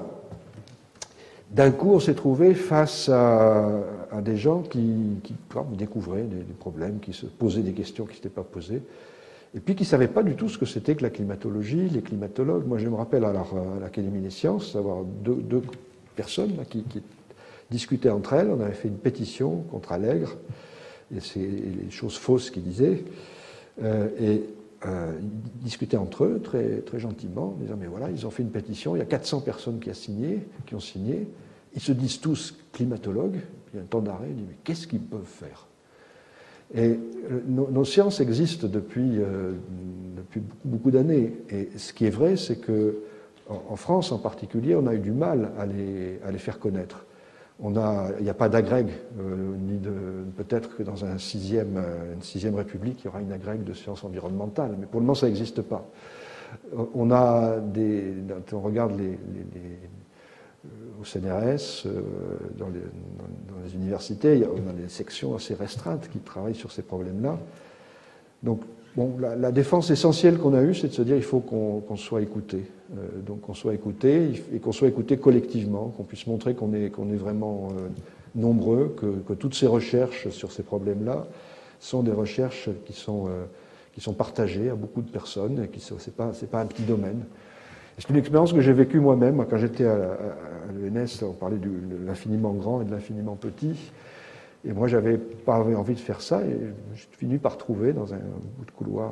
d'un coup, on s'est trouvé face à, à des gens qui, qui découvraient des, des problèmes, qui se posaient des questions qui ne s'étaient pas posées, et puis qui ne savaient pas du tout ce que c'était que la climatologie, les climatologues. Moi, je me rappelle alors, à l'Académie des sciences, avoir deux, deux personnes là, qui, qui discutaient entre elles. On avait fait une pétition contre Allègre, et c'est les choses fausses qu'ils disaient, euh, et euh, ils discutaient entre eux très, très gentiment, en disant, mais voilà, ils ont fait une pétition, il y a quatre cents personnes qui, a signé, qui ont signé, ils se disent tous climatologues, puis il y a un temps d'arrêt, ils disent, mais qu'est-ce qu'ils peuvent faire ? Et nos, nos sciences existent depuis, euh, depuis beaucoup, beaucoup d'années. Et ce qui est vrai, c'est que en, en France en particulier, on a eu du mal à les, à les faire connaître. On a, il n'y a pas d'agrègue, euh, ni de, peut-être que dans un sixième, une sixième république, il y aura une agrègue de sciences environnementales, mais pour le moment, ça n'existe pas. On a des, on regarde les, les, les au C N R S, euh, dans, les, dans, dans les universités, on a des sections assez restreintes qui travaillent sur ces problèmes-là. Donc, bon, la, la défense essentielle qu'on a eue, c'est de se dire qu'il faut qu'on qu'on soit écouté. Euh, donc, qu'on soit écouté et qu'on soit écouté collectivement, qu'on puisse montrer qu'on est, qu'on est vraiment euh, nombreux, que, que toutes ces recherches sur ces problèmes-là sont des recherches qui sont, euh, qui sont partagées à beaucoup de personnes et qui sont, c'est pas, c'est pas un petit domaine. C'est une expérience que j'ai vécue moi-même. Quand j'étais à, à, à l'E N S, on parlait de l'infiniment grand et de l'infiniment petit. Et moi, j'avais pas envie de faire ça. Et j'ai fini par trouver, dans un bout de couloir,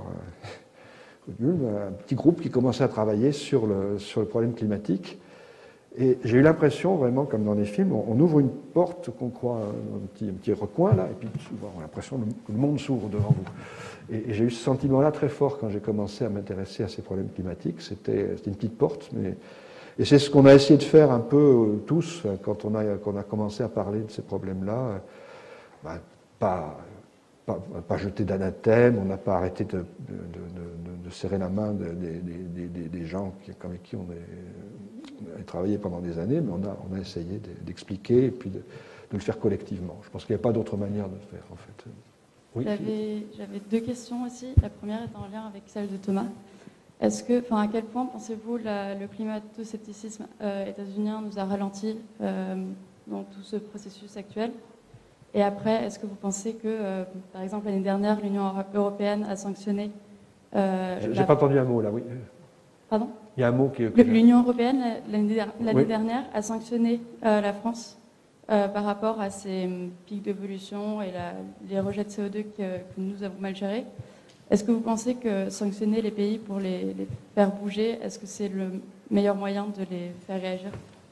un petit groupe qui commençait à travailler sur le, sur le problème climatique. Et j'ai eu l'impression, vraiment, comme dans les films, on, on ouvre une porte qu'on croit un petit, un petit recoin, là, et puis souvent, on a l'impression que le monde s'ouvre devant vous. Et, et j'ai eu ce sentiment-là très fort quand j'ai commencé à m'intéresser à ces problèmes climatiques. C'était une petite porte, mais... Et c'est ce qu'on a essayé de faire un peu euh, tous, quand on, a, quand on a commencé à parler de ces problèmes-là. Ben, pas, pas, pas jeter d'anathème, on n'a pas arrêté de, de, de, de serrer la main de, de, de, de, des gens qui, avec qui on, est, on a travaillé pendant des années, mais on a, on a essayé d'expliquer et puis de, de le faire collectivement. Je pense qu'il n'y a pas d'autre manière de le faire, en fait. Oui. J'avais deux questions aussi. La première est en lien avec celle de Thomas. Est-ce que, enfin, à quel point pensez-vous la, le climato-scepticisme euh, états-unien nous a ralenti euh, dans tout ce processus actuel? Et après, est-ce que vous pensez que, euh, par exemple, l'année dernière, l'Union européenne a sanctionné... Euh, J'ai la... pas entendu un mot, là, oui. Pardon? Il y a un mot qui... L'Union européenne, l'année oui. dernière, a sanctionné euh, la France euh, par rapport à ces pics d'évolution et la, les rejets de C O deux que, que nous avons mal gérés. Est-ce que vous pensez que sanctionner les pays pour les, les faire bouger, est-ce que c'est le meilleur moyen de les faire réagir?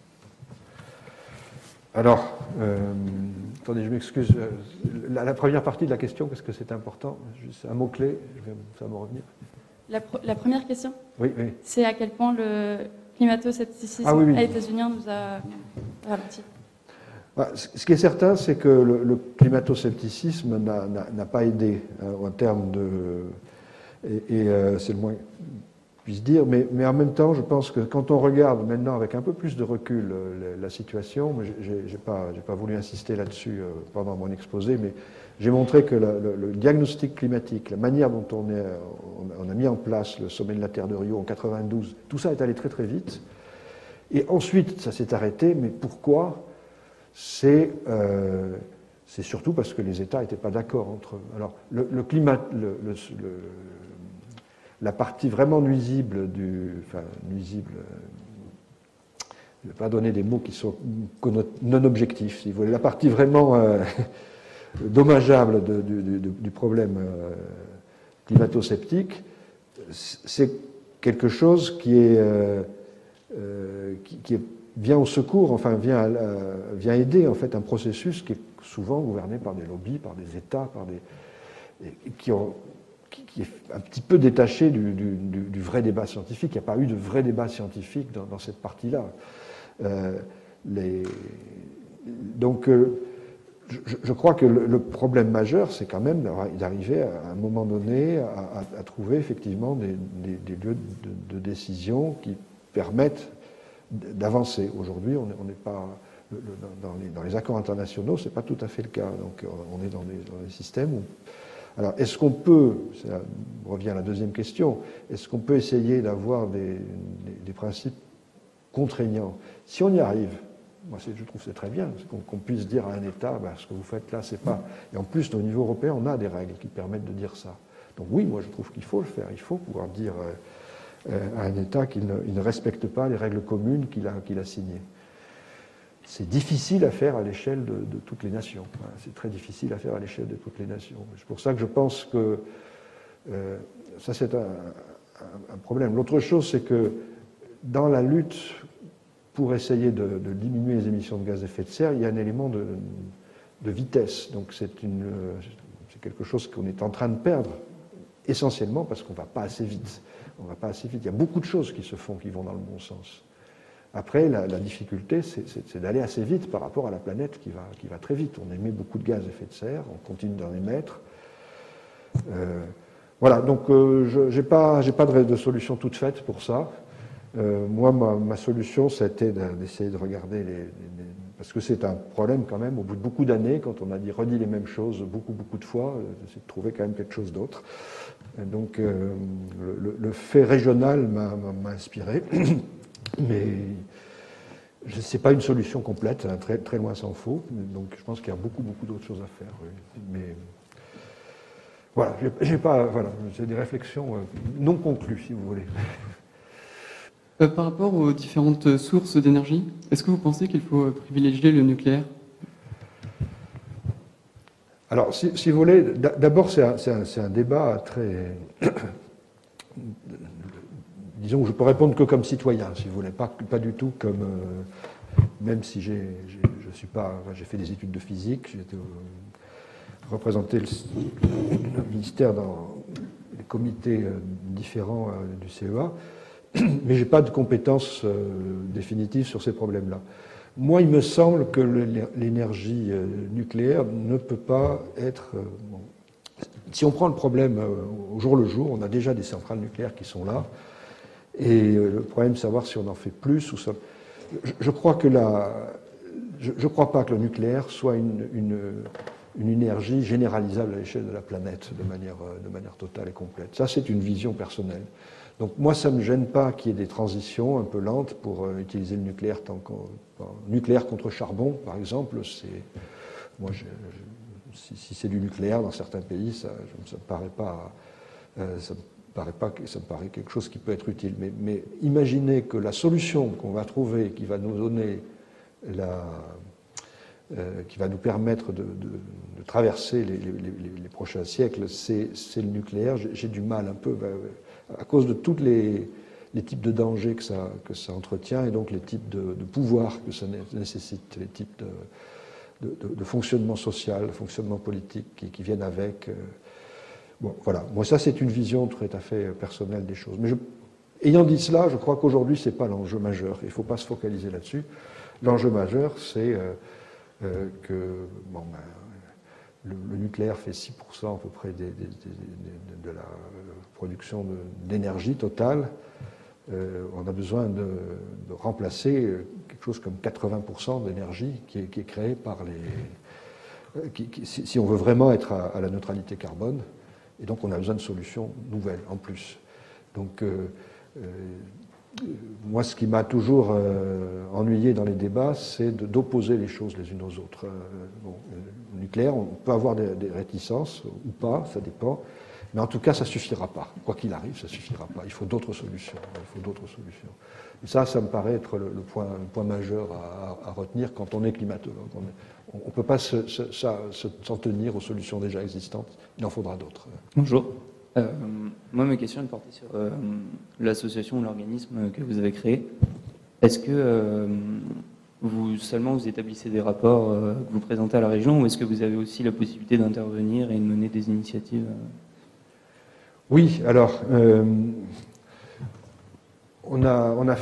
Alors, euh, attendez, je m'excuse. La, la première partie de la question, parce que c'est important, juste un mot-clé, ça va me revenir. La, la première question, oui, oui. C'est à quel point le climato-scepticisme ah, oui, oui. états-unien nous a ralenti. Bah, ce qui est certain, c'est que le, le climato-scepticisme n'a pas aidé hein, en termes de... Et, et euh, c'est le moins puisse dire, mais, mais en même temps, je pense que quand on regarde maintenant avec un peu plus de recul euh, la, la situation, je n'ai pas, j'ai pas voulu insister là-dessus euh, pendant mon exposé, mais j'ai montré que la, le, le diagnostic climatique, la manière dont on, est, on, on a mis en place le sommet de la Terre de Rio en quatre-vingt-douze, tout ça est allé très très vite. Et ensuite, ça s'est arrêté, mais pourquoi? C'est euh, surtout parce que les États n'étaient pas d'accord entre eux. Alors, le, le climat, le, le, le, la partie vraiment nuisible du... Enfin, nuisible... Je ne vais pas donner des mots qui sont non objectifs, si vous voulez. La partie vraiment euh, dommageable de, du, du, du problème euh, climato-sceptique, c'est quelque chose qui est... Euh, Euh, qui, qui est, vient au secours, enfin vient, euh, vient aider en fait un processus qui est souvent gouverné par des lobbies, par des États, par des, qui, ont, qui, qui est un petit peu détaché du, du, du, du vrai débat scientifique. Il n'y a pas eu de vrai débat scientifique dans, dans cette partie-là. Euh, les, donc, euh, je, je crois que le, le problème majeur, c'est quand même d'arriver à un moment donné à, à, à trouver effectivement des, des, des lieux de, de décision qui permettent d'avancer. Aujourd'hui, on n'est pas dans les, dans les accords internationaux, c'est pas tout à fait le cas. Donc, on est dans des, dans des systèmes où. Alors, est-ce qu'on peut, ça revient à la deuxième question, est-ce qu'on peut essayer d'avoir des, des, des principes contraignants? Si on y arrive, moi, je trouve que c'est très bien, qu'on qu'on puisse dire à un État, ben, ce que vous faites là, c'est pas. Et en plus, au niveau européen, on a des règles qui permettent de dire ça. Donc oui, moi, je trouve qu'il faut le faire. Il faut pouvoir dire. Euh, à un État qui ne, il ne respecte pas les règles communes qu'il a, qu'il a signées. C'est difficile à faire à l'échelle de, de toutes les nations. C'est très difficile à faire à l'échelle de toutes les nations. C'est pour ça que je pense que euh, ça, c'est un, un, un problème. L'autre chose, c'est que dans la lutte pour essayer de, de diminuer les émissions de gaz à effet de serre, il y a un élément de, de vitesse. Donc c'est quelque chose qu'on est en train de perdre, essentiellement parce qu'on ne va pas assez vite. On va pas assez vite. Il y a beaucoup de choses qui se font, qui vont dans le bon sens. Après, la, la difficulté, c'est d'aller assez vite par rapport à la planète qui va, qui va très vite. On émet beaucoup de gaz à effet de serre, on continue d'en émettre. Euh, voilà, donc euh, je n'ai pas, j'ai pas de, de solution toute faite pour ça. Euh, moi, ma, ma solution, c'était d'essayer de regarder les, les... Parce que c'est un problème quand même, au bout de beaucoup d'années, quand on a dit, redit les mêmes choses beaucoup, beaucoup de fois, c'est de trouver quand même quelque chose d'autre. Donc euh, le, le fait régional m'a inspiré, mais ce n'est pas une solution complète, hein, très, très loin s'en faut. Donc je pense qu'il y a beaucoup, beaucoup d'autres choses à faire. Oui. Mais voilà, j'ai pas, voilà, j'ai des réflexions non conclues, si vous voulez. Euh, par rapport aux différentes sources d'énergie, est-ce que vous pensez qu'il faut privilégier le nucléaire ? Alors, si, si vous voulez, d'abord, c'est un, un, un débat très... Disons que je peux répondre que comme citoyen, si vous voulez, pas, pas du tout comme... Euh, même si j'ai, je suis pas... J'ai fait des études de physique, j'ai représenté le, le ministère dans les comités différents du C E A, mais je n'ai pas de compétences euh, définitives sur ces problèmes-là. Moi, il me semble que l'énergie nucléaire ne peut pas être... Bon, si on prend le problème au jour le jour, on a déjà des centrales nucléaires qui sont là, et le problème de savoir si on en fait plus ou ça... Je, je crois que la... Je ne crois pas que le nucléaire soit une, une, une énergie généralisable à l'échelle de la planète de manière, de manière totale et complète. Ça, c'est une vision personnelle. Donc moi, ça ne me gêne pas qu'il y ait des transitions un peu lentes pour euh, utiliser le nucléaire tant qu'on... Nucléaire contre charbon, par exemple, c'est... Moi, je, je, si, si c'est du nucléaire dans certains pays, ça ne me paraît pas... Euh, ça me paraît pas... Ça me paraît quelque chose qui peut être utile. Mais, mais imaginez que la solution qu'on va trouver, qui va nous donner la... Euh, qui va nous permettre de, de, de traverser les, les, les prochains siècles, c'est le nucléaire. J'ai du mal un peu... Ben, à cause de tous les, les types de dangers que ça, que ça entretient et donc les types de, de pouvoir que ça nécessite, les types de, de, de, de fonctionnement social, de fonctionnement politique qui, qui viennent avec. Bon, voilà. Moi, ça, c'est une vision tout à fait personnelle des choses. Mais je, ayant dit cela, je crois qu'aujourd'hui, ce n'est pas l'enjeu majeur. Il ne faut pas se focaliser là-dessus. L'enjeu majeur, c'est euh, euh, que bon, ben, le, le nucléaire fait six pour cent à peu près des, des, des, de, de la production d'énergie totale. Euh, on a besoin de, de remplacer quelque chose comme quatre-vingts pour cent d'énergie qui est, qui est créée par les... Qui, qui, si, si on veut vraiment être à, à la neutralité carbone, et donc on a besoin de solutions nouvelles en plus. Donc euh, euh, moi, ce qui m'a toujours euh, ennuyé dans les débats, c'est d'opposer les choses les unes aux autres. Euh, bon, le nucléaire, on peut avoir des, des réticences ou pas, ça dépend. Mais en tout cas, ça ne suffira pas. Quoi qu'il arrive, ça ne suffira pas. Il faut d'autres solutions. Il faut d'autres solutions. Et ça, ça me paraît être le, le, point, le point majeur à, à, à retenir quand on est climatologue. On ne peut pas s'en se, se, se, tenir aux solutions déjà existantes. Il en faudra d'autres. Bonjour. Euh, moi, ma question est portée sur euh, l'association ou l'organisme que vous avez créé. Est-ce que euh, vous seulement vous établissez des rapports euh, que vous présentez à la région, ou est-ce que vous avez aussi la possibilité d'intervenir et de mener des initiatives euh... Oui, alors, euh, on a, on a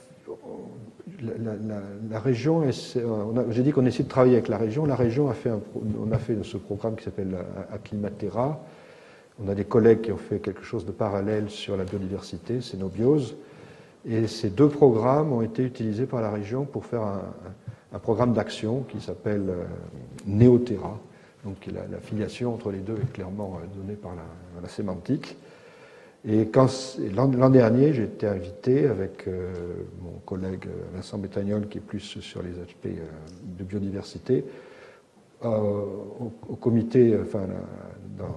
la, la, la région, j'ai dit qu'on essaie de travailler avec la région. La région a fait, un, on a fait ce programme qui s'appelle Acclimatera. On a des collègues qui ont fait quelque chose de parallèle sur la biodiversité, c'est Nobiose. Et ces deux programmes ont été utilisés par la région pour faire un, un programme d'action qui s'appelle euh, Neoterra. Donc la, la filiation entre les deux est clairement donnée par la, la sémantique. Et l'an dernier, j'ai été invité avec euh, mon collègue Vincent Bétagnol, qui est plus sur les aspects euh, de biodiversité, euh, au, au comité, enfin, dans,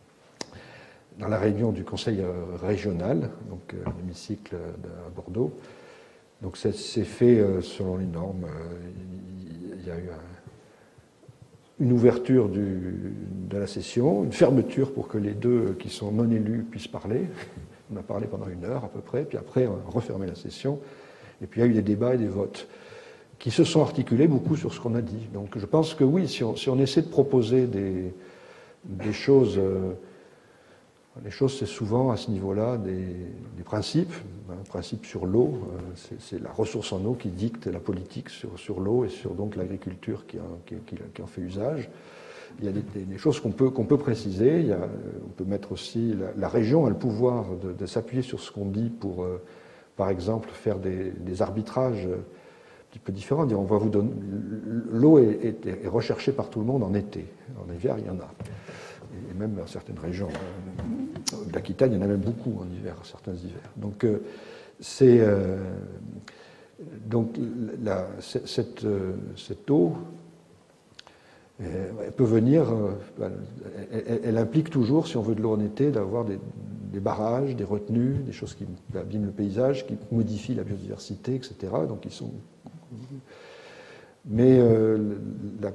dans la réunion du conseil régional, donc euh, l'hémicycle à Bordeaux. Donc ça s'est fait euh, selon les normes. Il y a eu un une ouverture du, de la session, une fermeture pour que les deux qui sont non élus puissent parler. On a parlé pendant une heure à peu près, puis après on a refermé la session. Et puis il y a eu des débats et des votes qui se sont articulés beaucoup sur ce qu'on a dit. Donc je pense que oui, si on, si on essaie de proposer des, des choses, euh, les choses c'est souvent à ce niveau-là des, des principes. Un principe sur l'eau, euh, c'est la ressource en eau qui dicte la politique sur, sur l'eau et sur donc l'agriculture qui, qui, qui, qui en fait usage. Il y a des, des, des choses qu'on peut, qu'on peut préciser. Il y a, on peut mettre aussi la, la région a le pouvoir de, de s'appuyer sur ce qu'on dit pour, euh, par exemple, faire des, des arbitrages un petit peu différents. Dire, on va vous donner l'eau est, est, est recherchée par tout le monde en été. En hiver, il y en a. Et même dans certaines régions de l'Aquitaine, il y en a même beaucoup en hiver, certains hivers. Donc, euh, c'est euh, donc la, cette, euh, cette eau, euh, elle peut venir, euh, elle, elle implique toujours, si on veut de l'eau en été, d'avoir des, des barrages, des retenues, des choses qui abîment le paysage, qui modifient la biodiversité, et cetera. Donc, ils sont. Mais euh, la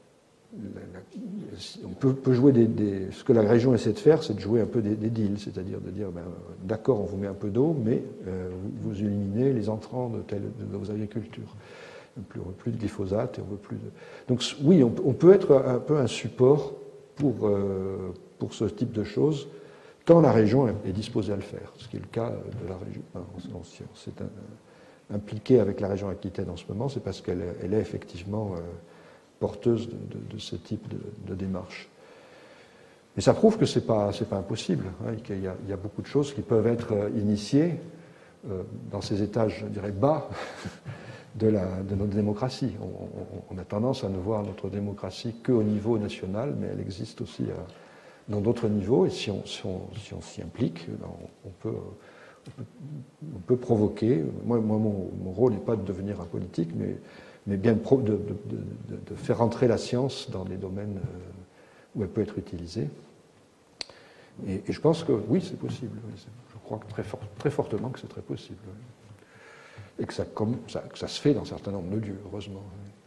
on peut, peut jouer des, des, ce que la région essaie de faire, c'est de jouer un peu des, des deals, c'est-à-dire de dire, ben, d'accord, on vous met un peu d'eau, mais euh, vous, vous éliminez les entrants de, telle, de vos agricultures. Plus, on veut plus de glyphosate et on veut plus de... Donc oui, on, on peut être un peu un support pour, euh, pour ce type de choses, quand la région est disposée à le faire, ce qui est le cas de la région. On s'est impliqué avec la région Aquitaine en ce moment, c'est parce qu'elle elle est effectivement... Euh, porteuse de, de, de ce type de, de démarche. Mais ça prouve que ce n'est pas, c'est pas impossible, hein, qu'il y a, il y a beaucoup de choses qui peuvent être initiées euh, dans ces étages, je dirais, bas de, la, de notre démocratie. On, on, on a tendance à ne voir notre démocratie qu'au niveau national, mais elle existe aussi à, dans d'autres niveaux, et si on, si on, si on s'y implique, on, on, peut, on, peut, on peut provoquer. Moi, moi mon, mon rôle n'est pas de devenir un politique, mais mais bien de, de, de, de faire entrer la science dans les domaines où elle peut être utilisée. Et, et je pense que oui, c'est possible. Je crois que très, fort, très fortement que c'est très possible. Et que ça, comme, ça, que ça se fait dans un certain nombre de lieux, heureusement.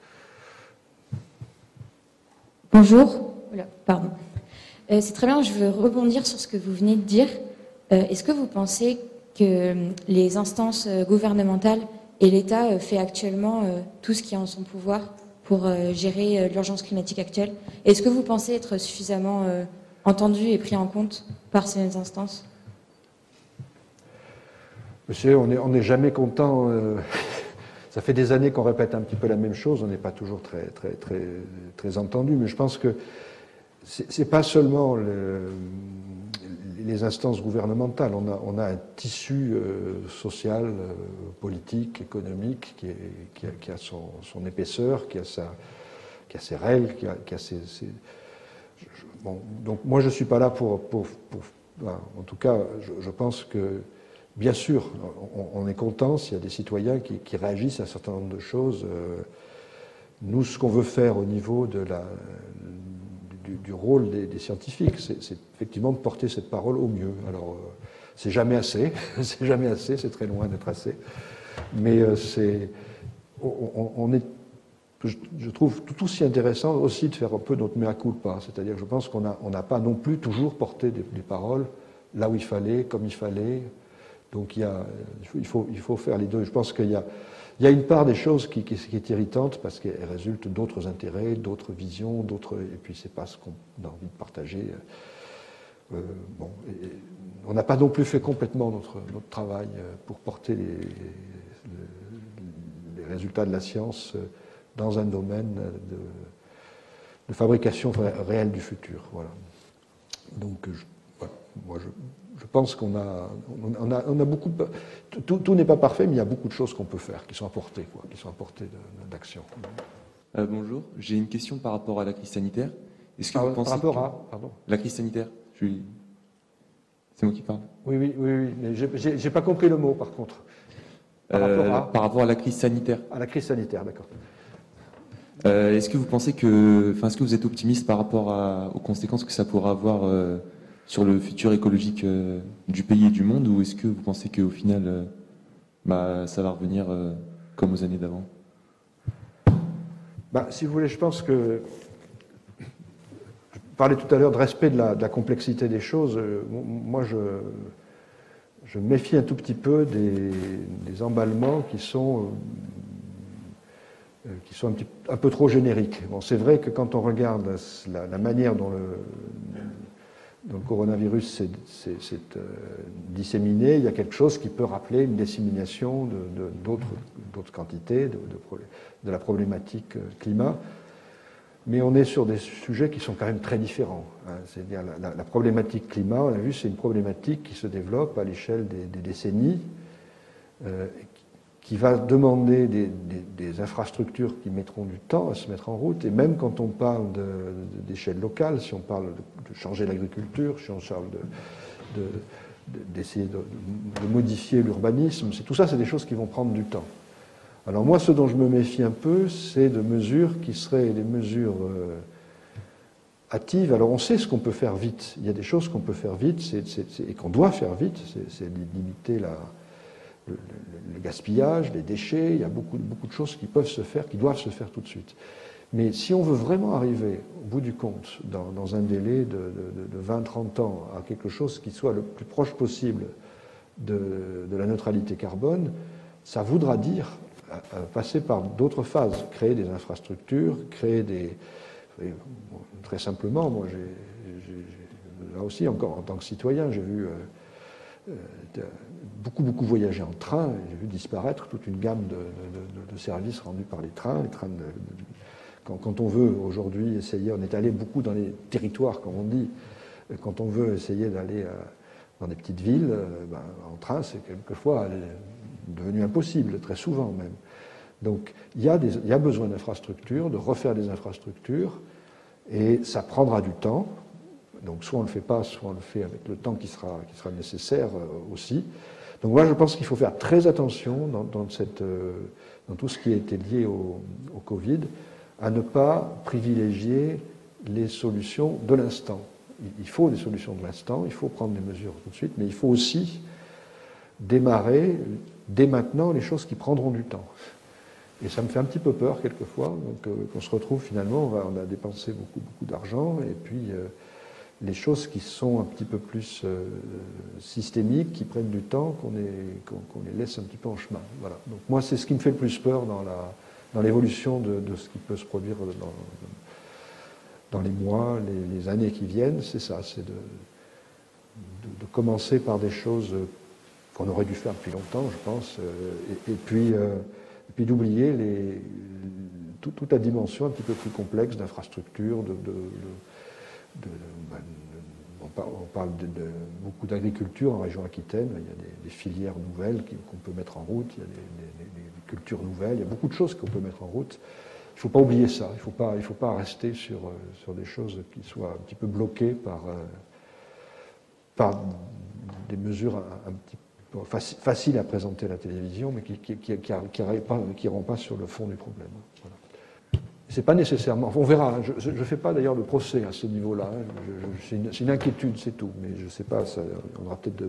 Bonjour. Voilà, pardon. Euh, c'est très bien, je veux rebondir sur ce que vous venez de dire. Euh, est-ce que vous pensez que les instances gouvernementales et l'État fait actuellement euh, tout ce qui est en son pouvoir pour euh, gérer euh, l'urgence climatique actuelle. Est-ce que vous pensez être suffisamment euh, entendu et pris en compte par ces instances ? Monsieur, on n'est on n'est jamais content. Euh, ça fait des années qu'on répète un petit peu la même chose. On n'est pas toujours très, très, très, très entendu. Mais je pense que c'est pas seulement le, les instances gouvernementales. On a, on a un tissu euh, social, euh, politique, économique qui, est, qui, a, qui a son, son épaisseur, qui a, sa, qui a ses règles, qui a, qui a ses... ses je, bon, donc moi, je ne suis pas là pour... pour, pour ben, en tout cas, je, je pense que, bien sûr, on, on est content s'il y a des citoyens qui, qui réagissent à un certain nombre de choses. Euh, nous, ce qu'on veut faire au niveau de la... Du, du rôle des, des scientifiques, c'est effectivement de porter cette parole au mieux. Alors, euh, c'est jamais assez, c'est jamais assez, c'est très loin d'être assez, mais euh, c'est, on, on est, je, je trouve tout aussi intéressant aussi de faire un peu notre mea culpa, c'est-à-dire que je pense qu'on n'a on n'a pas non plus toujours porté des, des paroles là où il fallait, comme il fallait. Donc il y a, il faut, il faut faire les deux. Je pense qu'il y a Il y a une part des choses qui, qui, qui est irritante parce qu'elle résulte d'autres intérêts, d'autres visions, d'autres, et puis c'est pas ce qu'on a envie de partager. Euh, bon, et, on n'a pas non plus fait complètement notre, notre travail pour porter les, les, les résultats de la science dans un domaine de, de fabrication réelle du futur. Voilà. Donc, je, voilà, moi, je, je pense qu'on a, on a, on a beaucoup. Tout, tout n'est pas parfait, mais il y a beaucoup de choses qu'on peut faire, qui sont apportées, quoi, qui sont apportées d'action. Euh, bonjour, j'ai une question par rapport à la crise sanitaire. Est-ce que par, vous pensez par rapport que... à, pardon. La crise sanitaire. Je suis... C'est moi qui parle. Oui, oui, oui, oui. Mais j'ai pas compris le mot, par contre. Par, euh, rapport, à... par rapport à la crise sanitaire. À la crise sanitaire, d'accord. Euh, est-ce que vous pensez que, enfin, est-ce que vous êtes optimiste par rapport à, aux conséquences que ça pourra avoir euh, sur le futur écologique euh, du pays et du monde, ou est-ce que vous pensez qu'au final, euh, bah, ça va revenir euh, comme aux années d'avant? Bah, si vous voulez, je pense que je parlais tout à l'heure de respect de la, de la complexité des choses. Euh, moi, je, je méfie un tout petit peu des, des emballements qui sont euh, qui sont un, petit, un peu trop génériques. Bon, c'est vrai que quand on regarde la, la manière dont le, dont le coronavirus s'est euh, disséminé, il y a quelque chose qui peut rappeler une dissémination d'autres de, de, quantités, de, de, de la problématique climat. Mais on est sur des sujets qui sont quand même très différents. Hein. C'est-à-dire la, la, la problématique climat, on l'a vu, c'est une problématique qui se développe à l'échelle des, des décennies, euh, qui va demander des, des, des infrastructures qui mettront du temps à se mettre en route. Et même quand on parle d'échelle locale, si on parle de, de changer l'agriculture, si on parle de, de, d'essayer de, de, de modifier l'urbanisme, tout ça, c'est des choses qui vont prendre du temps. Alors moi, ce dont je me méfie un peu, c'est de mesures qui seraient des mesures euh, hâtives. Alors on sait ce qu'on peut faire vite. Il y a des choses qu'on peut faire vite c'est, c'est, c'est, et qu'on doit faire vite. C'est limiter la, le, le, le gaspillage, les déchets. Il y a beaucoup, beaucoup de choses qui peuvent se faire, qui doivent se faire tout de suite. Mais si on veut vraiment arriver, au bout du compte, dans, dans un délai de, de, de vingt à trente ans, à quelque chose qui soit le plus proche possible de, de la neutralité carbone, ça voudra dire passer par d'autres phases, créer des infrastructures, créer des... Très simplement, moi, j'ai, là aussi, encore en tant que citoyen, j'ai vu euh, euh, beaucoup, beaucoup voyager en train, j'ai vu disparaître toute une gamme de, de, de services rendus par les trains. Les trains de, de, quand, quand on veut aujourd'hui essayer, on est allé beaucoup dans les territoires, comme on dit, quand on veut essayer d'aller dans des petites villes, ben, en train, c'est quelquefois devenu impossible, très souvent même. Donc il y a, des, il y a besoin d'infrastructures, de refaire des infrastructures, et ça prendra du temps. Donc soit on ne le fait pas, soit on le fait avec le temps qui sera, qui sera nécessaire aussi. Donc moi je pense qu'il faut faire très attention dans, dans, cette, dans tout ce qui a été lié au, au Covid, à ne pas privilégier les solutions de l'instant. Il faut des solutions de l'instant, il faut prendre des mesures tout de suite, mais il faut aussi démarrer dès maintenant les choses qui prendront du temps. Et ça me fait un petit peu peur quelquefois, donc euh, qu'on se retrouve finalement, on, va, on a dépensé beaucoup, beaucoup d'argent, et puis euh, les choses qui sont un petit peu plus euh, systémiques, qui prennent du temps, qu'on qu'on, qu'on les laisse un petit peu en chemin. Voilà. Donc moi, c'est ce qui me fait le plus peur dans la, dans l'évolution de, de ce qui peut se produire dans, dans les mois, les, les années qui viennent, c'est ça, c'est de, de, de commencer par des choses qu'on aurait dû faire depuis longtemps, je pense, et, et puis, euh, et puis d'oublier les, tout, toute la dimension un petit peu plus complexe d'infrastructures, de, de, de, de, de, on parle, on parle de, de beaucoup d'agriculture en région Aquitaine. Il y a des, des filières nouvelles qu'on peut mettre en route. Il y a des, des, des, des cultures nouvelles. Il y a beaucoup de choses qu'on peut mettre en route. Il ne faut pas oublier ça. Il ne faut pas, il faut pas rester sur, sur des choses qui soient un petit peu bloquées par, par des mesures un, un petit peu faciles à présenter à la télévision, mais qui ne qui, qui, qui iront pas sur le fond du problème. Voilà. C'est pas nécessairement. On verra. Hein, je ne fais pas d'ailleurs le procès à ce niveau-là. Hein, c'est une, une inquiétude, c'est tout. Mais je ne sais pas. Ça, on aura peut-être de,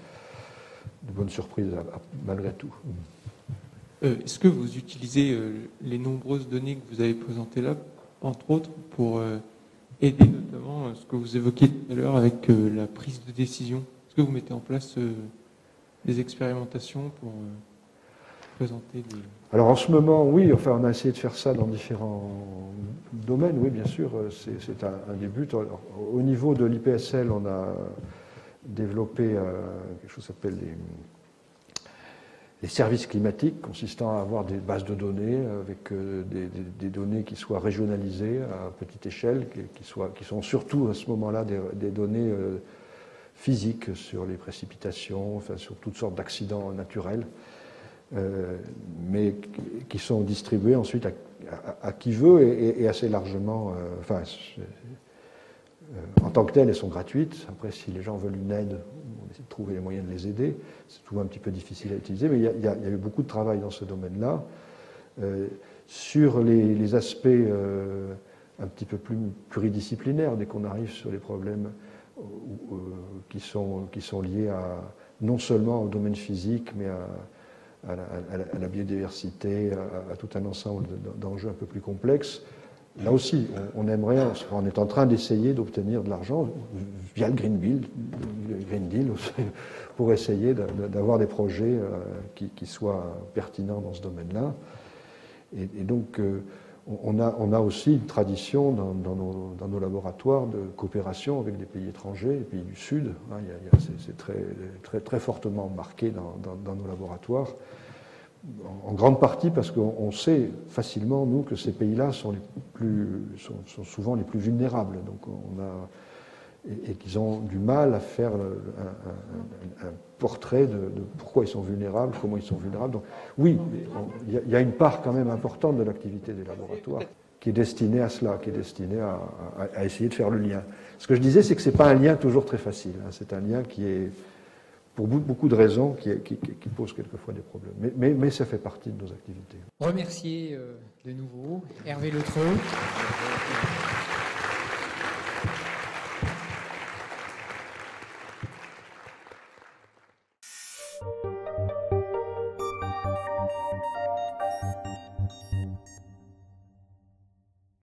de bonnes surprises à, à, malgré tout. Euh, Est-ce que vous utilisez euh, les nombreuses données que vous avez présentées là, entre autres, pour euh, aider notamment euh, ce que vous évoquiez tout à l'heure avec euh, la prise de décision? Est-ce que vous mettez en place euh, des expérimentations pour euh, présenter des... Alors en ce moment, oui, enfin on a essayé de faire ça dans différents domaines, oui bien sûr, c'est un, un des buts. Alors, au niveau de l'I P S L, on a développé euh, quelque chose qui s'appelle les, les services climatiques, consistant à avoir des bases de données avec euh, des, des, des données qui soient régionalisées à petite échelle, qui, qui, soient, qui sont surtout à ce moment-là des, des données euh, physiques sur les précipitations, enfin sur toutes sortes d'accidents naturels. Euh, mais qui sont distribués ensuite à, à, à qui veut et, et assez largement. Euh, enfin, euh, en tant que telles, elles sont gratuites. Après, si les gens veulent une aide, on essaie de trouver les moyens de les aider. C'est souvent un petit peu difficile à utiliser, mais il y a, il y a, il y a eu beaucoup de travail dans ce domaine-là. Euh, sur les, les aspects euh, un petit peu plus pluridisciplinaires, dès qu'on arrive sur les problèmes euh, qui, sont, qui sont liés à, non seulement au domaine physique, mais à À la, à, la, à la biodiversité, à, à tout un ensemble d'enjeux un peu plus complexes. Là aussi, on, on aimerait, on est en train d'essayer d'obtenir de l'argent via le Green Deal, le Green Deal pour essayer d'avoir des projets qui, qui soient pertinents dans ce domaine-là. Et, et donc, on a, on a aussi une tradition dans, dans, nos, dans nos laboratoires de coopération avec des pays étrangers, les pays du Sud. Hein, c'est très, très, très fortement marqué dans, dans, dans nos laboratoires, en, en grande partie parce qu'on sait facilement, nous, que ces pays-là sont, les plus, sont, sont souvent les plus vulnérables. Donc on a, et, et qu'ils ont du mal à faire un, un, un portrait de, de pourquoi ils sont vulnérables, comment ils sont vulnérables. Donc oui, il y, y a une part quand même importante de l'activité des laboratoires qui est destinée à cela, qui est destinée à, à, à essayer de faire le lien. Ce que je disais, c'est que ce n'est pas un lien toujours très facile. Hein. C'est un lien qui est, pour beaucoup de raisons, qui, est, qui, qui pose quelquefois des problèmes. Mais, mais, mais ça fait partie de nos activités. Remercier euh, de nouveau Hervé Letreux.